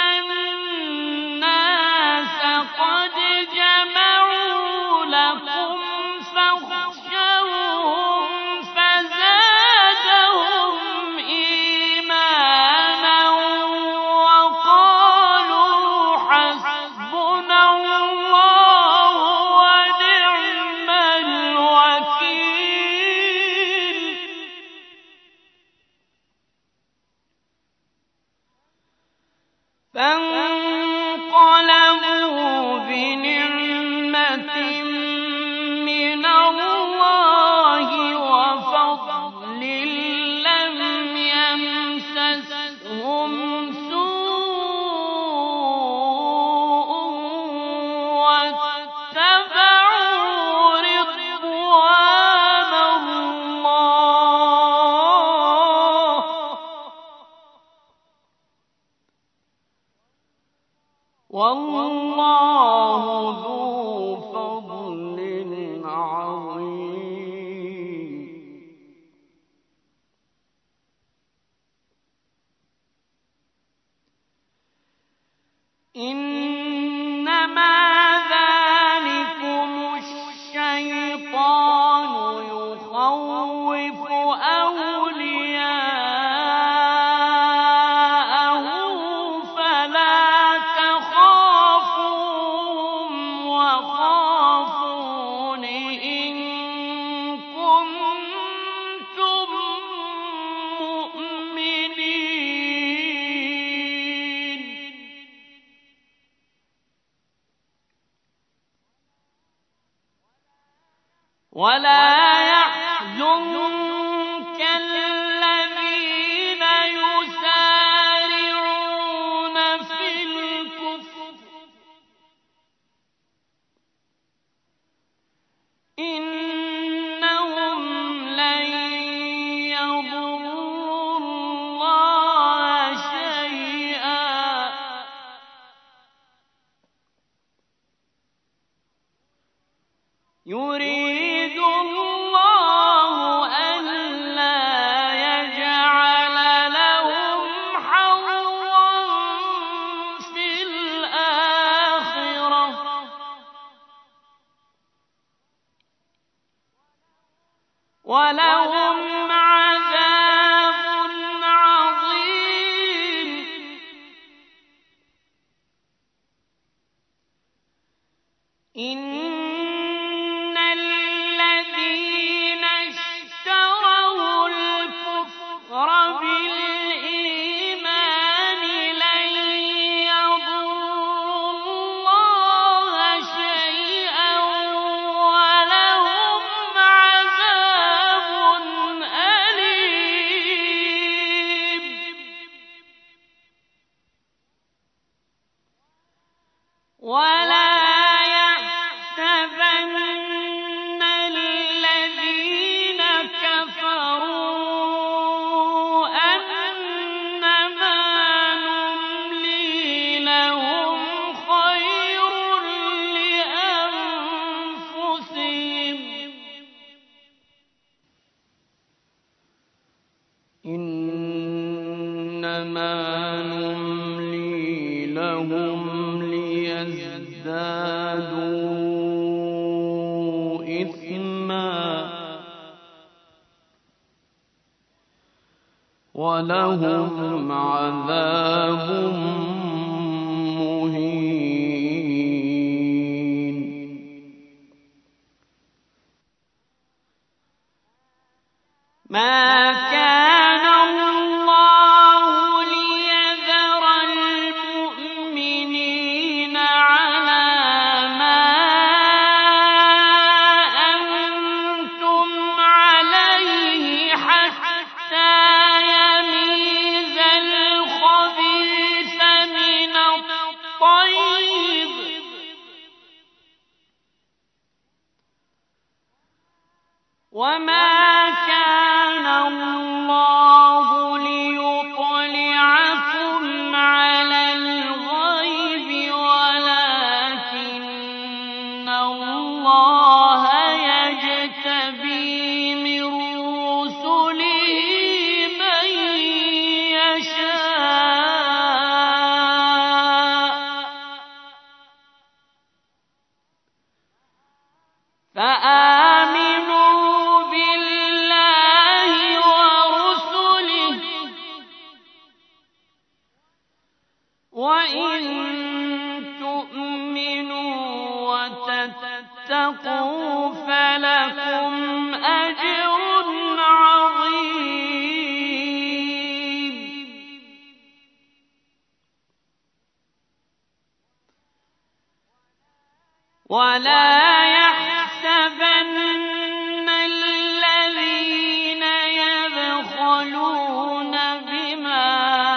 الناس قد جمعوا لكم فاخشوهم فزادهم إيمانا وقالوا حسبنا الله ونعم الوكيل فانقلبوا بنعمة من الله وفضل لم يمسسهم سوء واتبعوا رضوان والله ذو فضل عظيم. إنما ذلكم الشيطان يخوف أولياءه فلا تخافوهم وخافون إن كنتم مؤمنين. ولا يحزنك الذين يسارعون في الكفر إنهم لن يضروا الله شيئا يريد الله ألا يجعل لهم حظا في الآخرة ولهم عذاب عظيم. إن الذين اشتروا الكفر بالإيمان لن يضروا الله شيئا ولهم عذاب أليم. ولا يحسبن الذين كفروا أنما نملي لهم خير لأنفسهم إنما نملي لهم ليزدادوا إثما ولهم عذاب مهين. ما كان الله ليذر المؤمنين على ما أنتم عليه حتى يميز الخبيث من الطيب وما كان الله ليطلعكم على الغيب ولكن الله يجتبي من رسله من يشاء فآمنوا بالله ورسله وإن تؤمنوا وتتقوا فلكم أجر عظيم. ولا يحسبن الذين يبخلون بما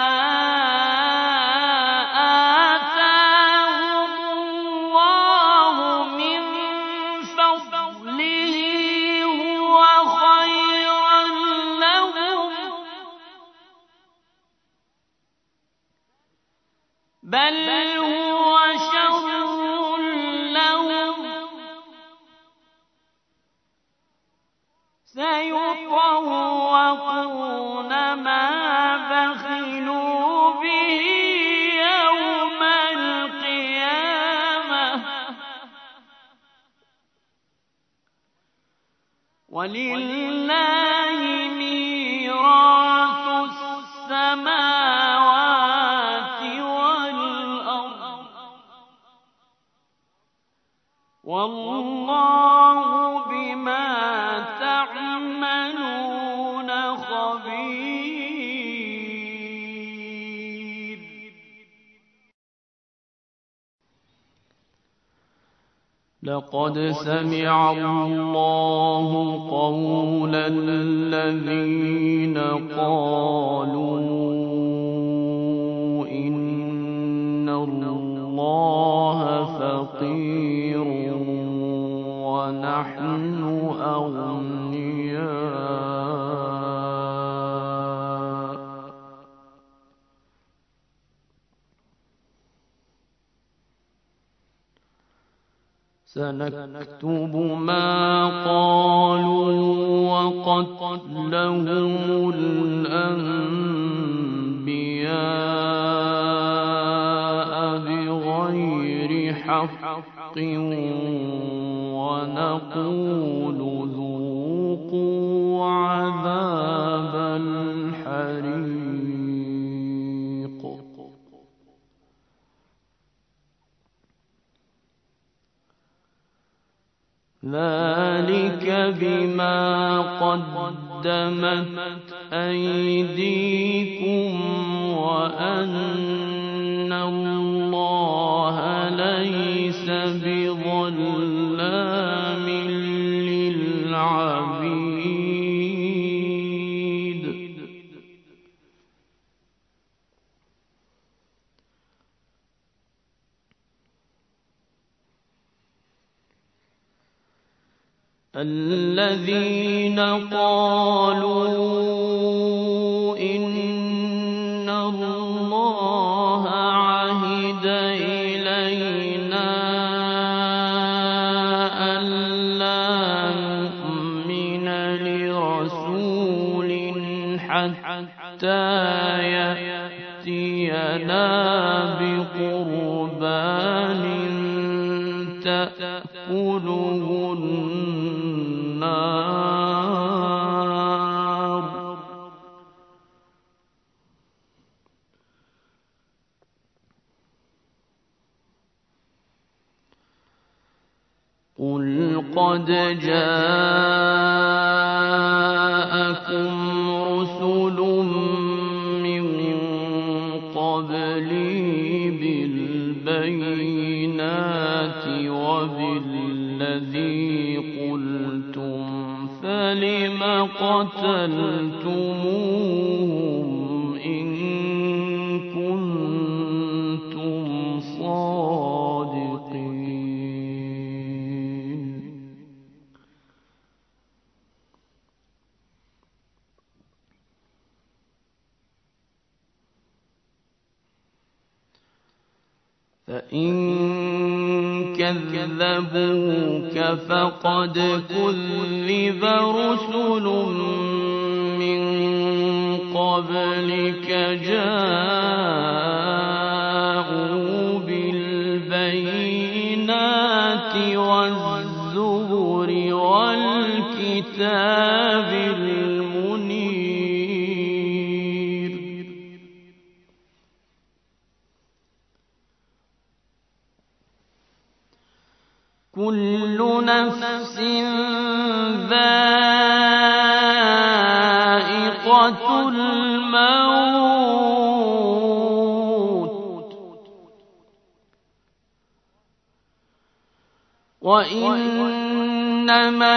آتاهم الله من فضله هو خيرا لهم بل هو سيطوقون ما بخلوا به يوم القيامة ولله ميراث السماوات والأرض والله بما تعملون خبير. لقد سمع الله قول الذين قالوا إن الله فقير ونحن أغنياء سنكتب ما قالوا وقتلهم الأنبياء بغير حق ونقول ذوقوا عذاب الحريق. ذلك بما قدمت أيديكم وأن الله ليس بظلام للعبيد. الذين قالوا إن الله عهد إلينا ألا نؤمن لرسول حتى يأتينا بقربان تأكله النار قل قد جاءكم رسل من قبلي بالبينات وبالذي قلتم فلم قتلتموهم إن كنتم صادقين. فإن كذبوك فقد كذب رسل من قبلك جاءوا بالبينات والزبر والكتاب المنير. كل نفس ذائقة الموت وإنما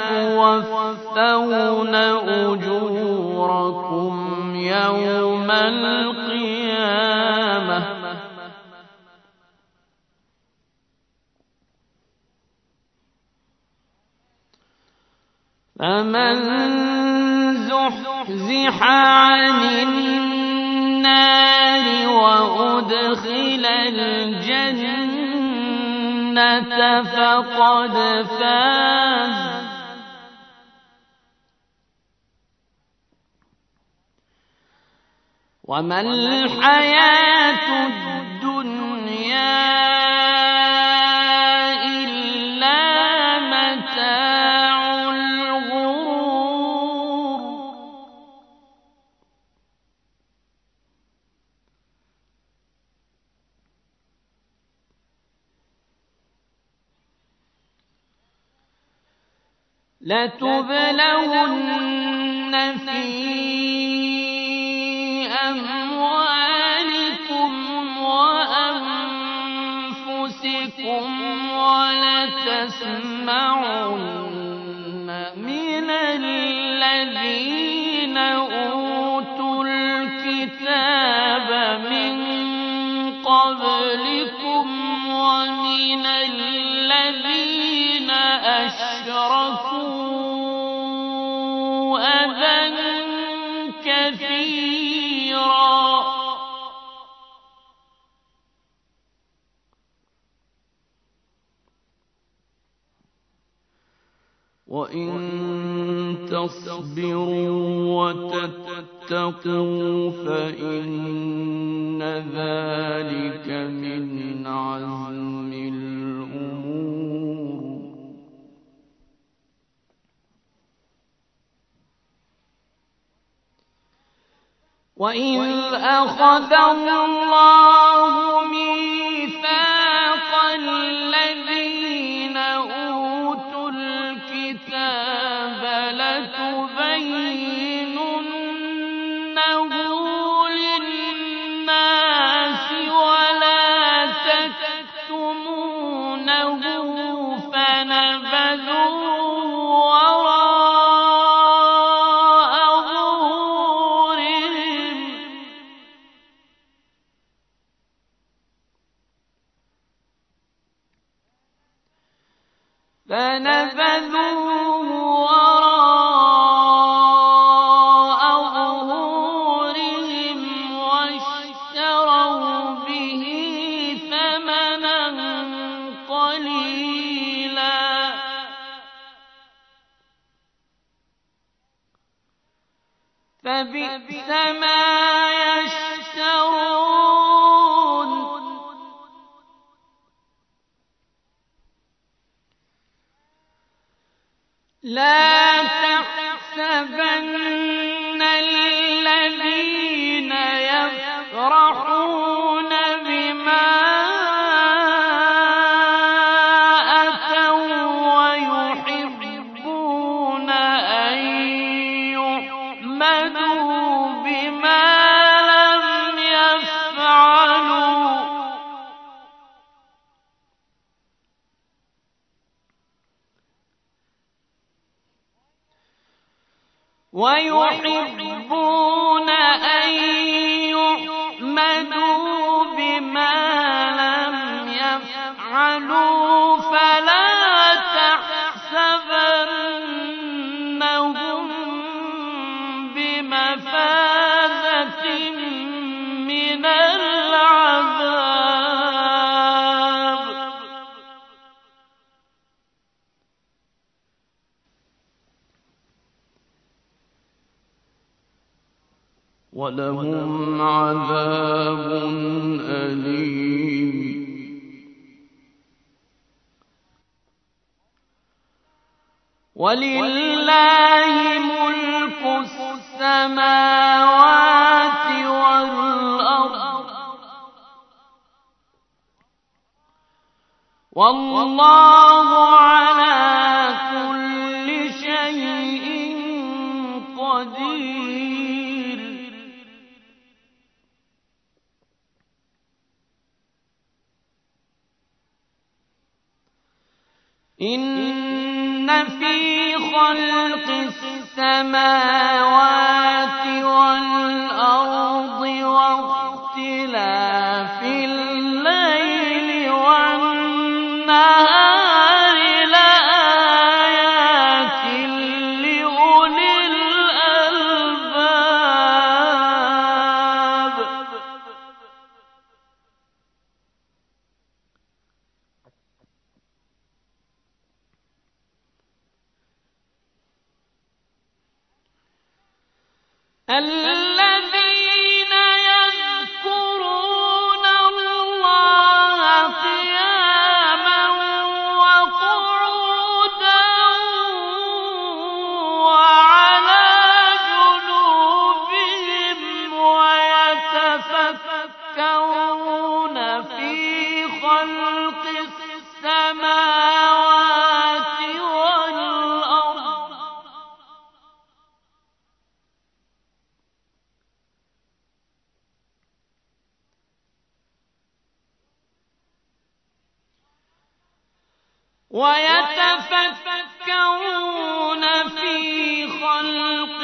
توفون أجوركم يوم القيامة فمن زحزح عن النار وأدخل الجنة فقد فاز وما الحياة الدنيا إلا متاع الغرور لتبلون في أموالكم وأنفسكم ولتسمعن من الذين أوتوا الكتاب من قبلكم ومن الذين أشركوا أذى كثيرا وإن تصبروا وتتقوا فإن ذلك من عزم الأمور وإذ أخذ الله ميثاق الذين أوتوا الكتاب لتبيننه للناس ولا تكتمونه فنبذوه فنبذوه وراء ظهورهم واشتروا به ثمنا قليلا فبئس ما يشترون لا تحسبن الذين يفرحون بما أتوا ويحبون أن يحمدوا بما لم يفعلوا ويحبون أن يحمدوا بما لم يفعلوا فلا تحسبنهم بمفازة من العذاب ولهم عذاب أليم ولله ملك السماوات والأرض والله على كل شيء قدير إن في خلق السماوات والأرض واختلاف الليل والنهار لآيات لأولي الألباب الذين خلق السماوات والأرض ويتفكرون في خلق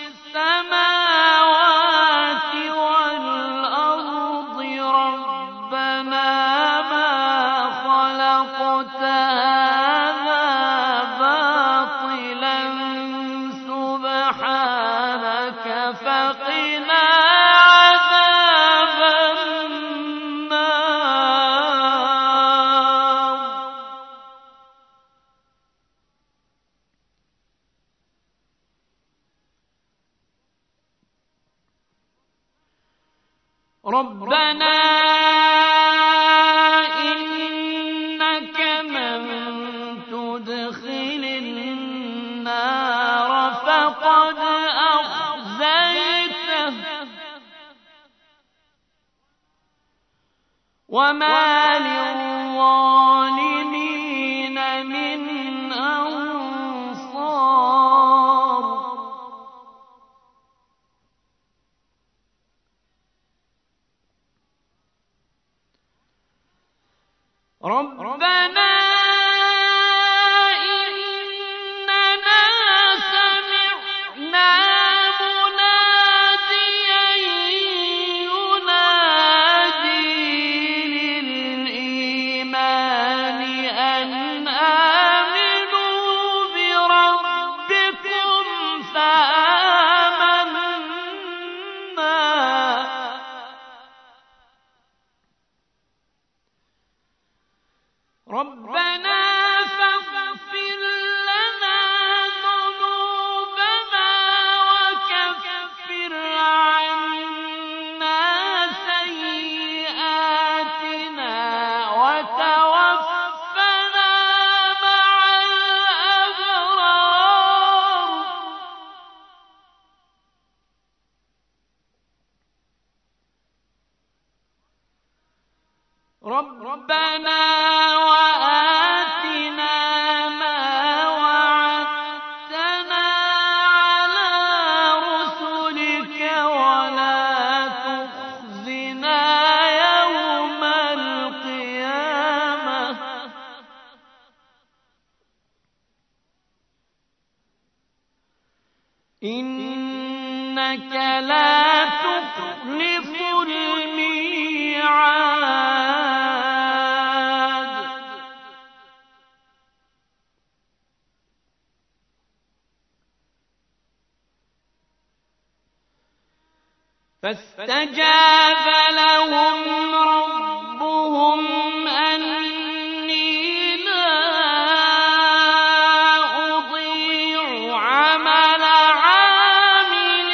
السماوات والأرض ربنا ما خلقت هذا باطلا سبحانك فقنا عذاب النار ربنا إنك من تدخل النار فقد أخزيته وما للظالمين من أنصار ربنا إننا سمعنا مناديا ينادي للإيمان أن آمنوا بربكم فآمنا ربنا فاغفر لنا ذنوبنا وكفر عنا سيئاتنا وتوفنا مع الأبرار ربنا وآتنا ما وعدتنا على رسلك ولا تخزنا يوم القيامة إنك لا تخلف الميعاد فاستجاب لهم ربهم أني لا أضيع عمل عامل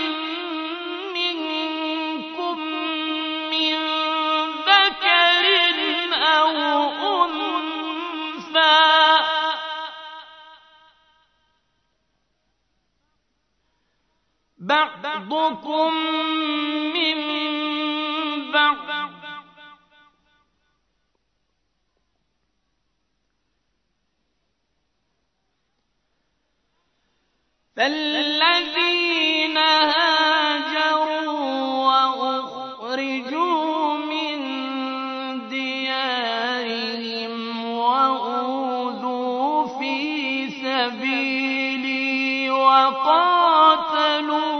منكم من ذكر أو أنثى بعضكم من بعض فالذين هاجروا وأخرجوا من ديارهم وأوذوا في سبيلي وقاتلوا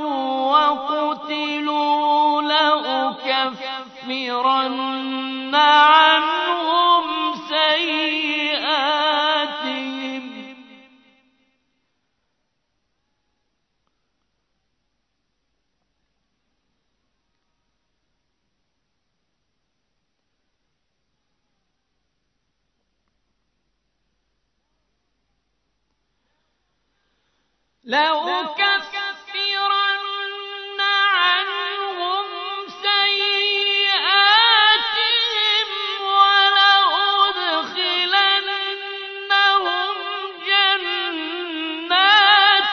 وقتلوا لأكفرن عنهم سيئاتهم لأكفرن عنهم سيئاتهم ولأدخلنهم جنات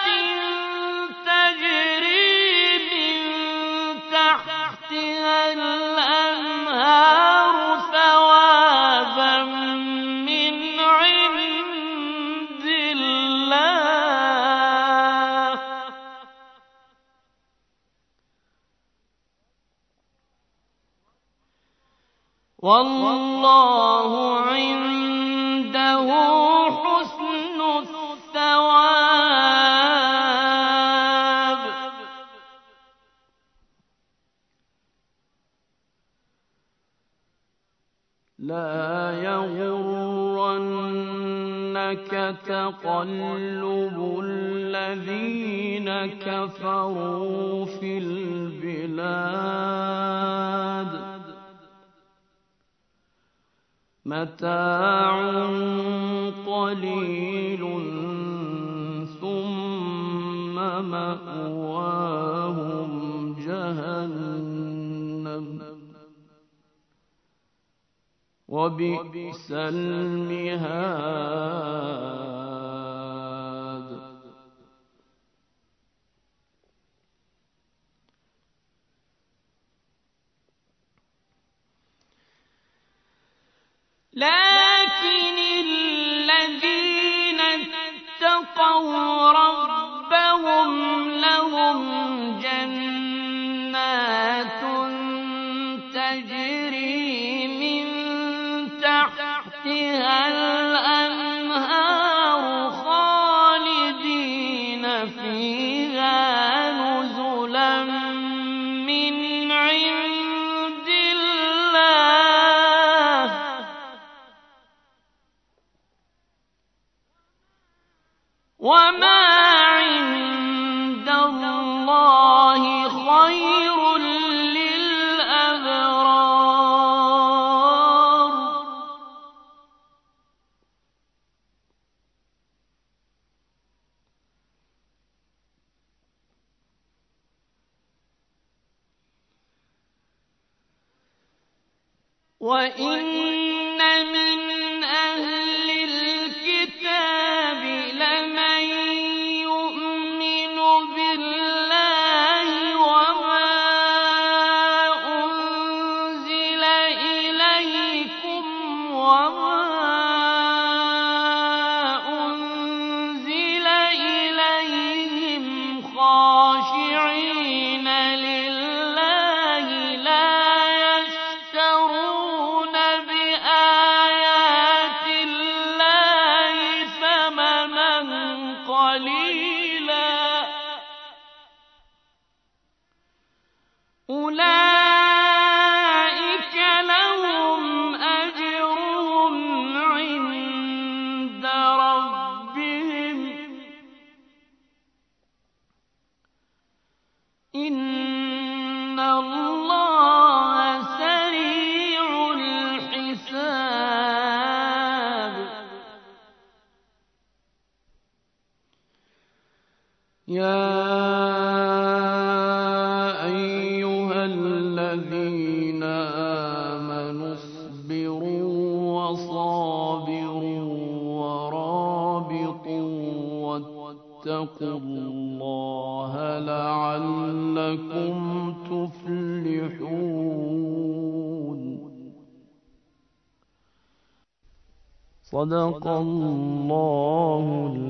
تجري من تحتها الأنهار ثوابا والله عنده حسن الثواب لا يغرنك تقلب الذين كفروا في البلاد متاع قليل ثم مأواهم جهنم وبئس المهاد لكن الذين اتقوا ربهم لهم جنات تجري من تحتها الأنهار خالدين فيها نزلا من عند الله وما عند الله خير للأبرار وإن من أهل الكتاب لمن يؤمن بالله وما أنزل إليكم وما أنزل إليهم خاشعين لله لا يشترون بآيات الله ثمنا قليلا أولئك لهم أجرهم عند ربهم إن الله سريع الحساب يا أيها الذين آمنوا اصبروا وصابروا ورابطوا واتقوا الله لعلكم تفلحون صدق الله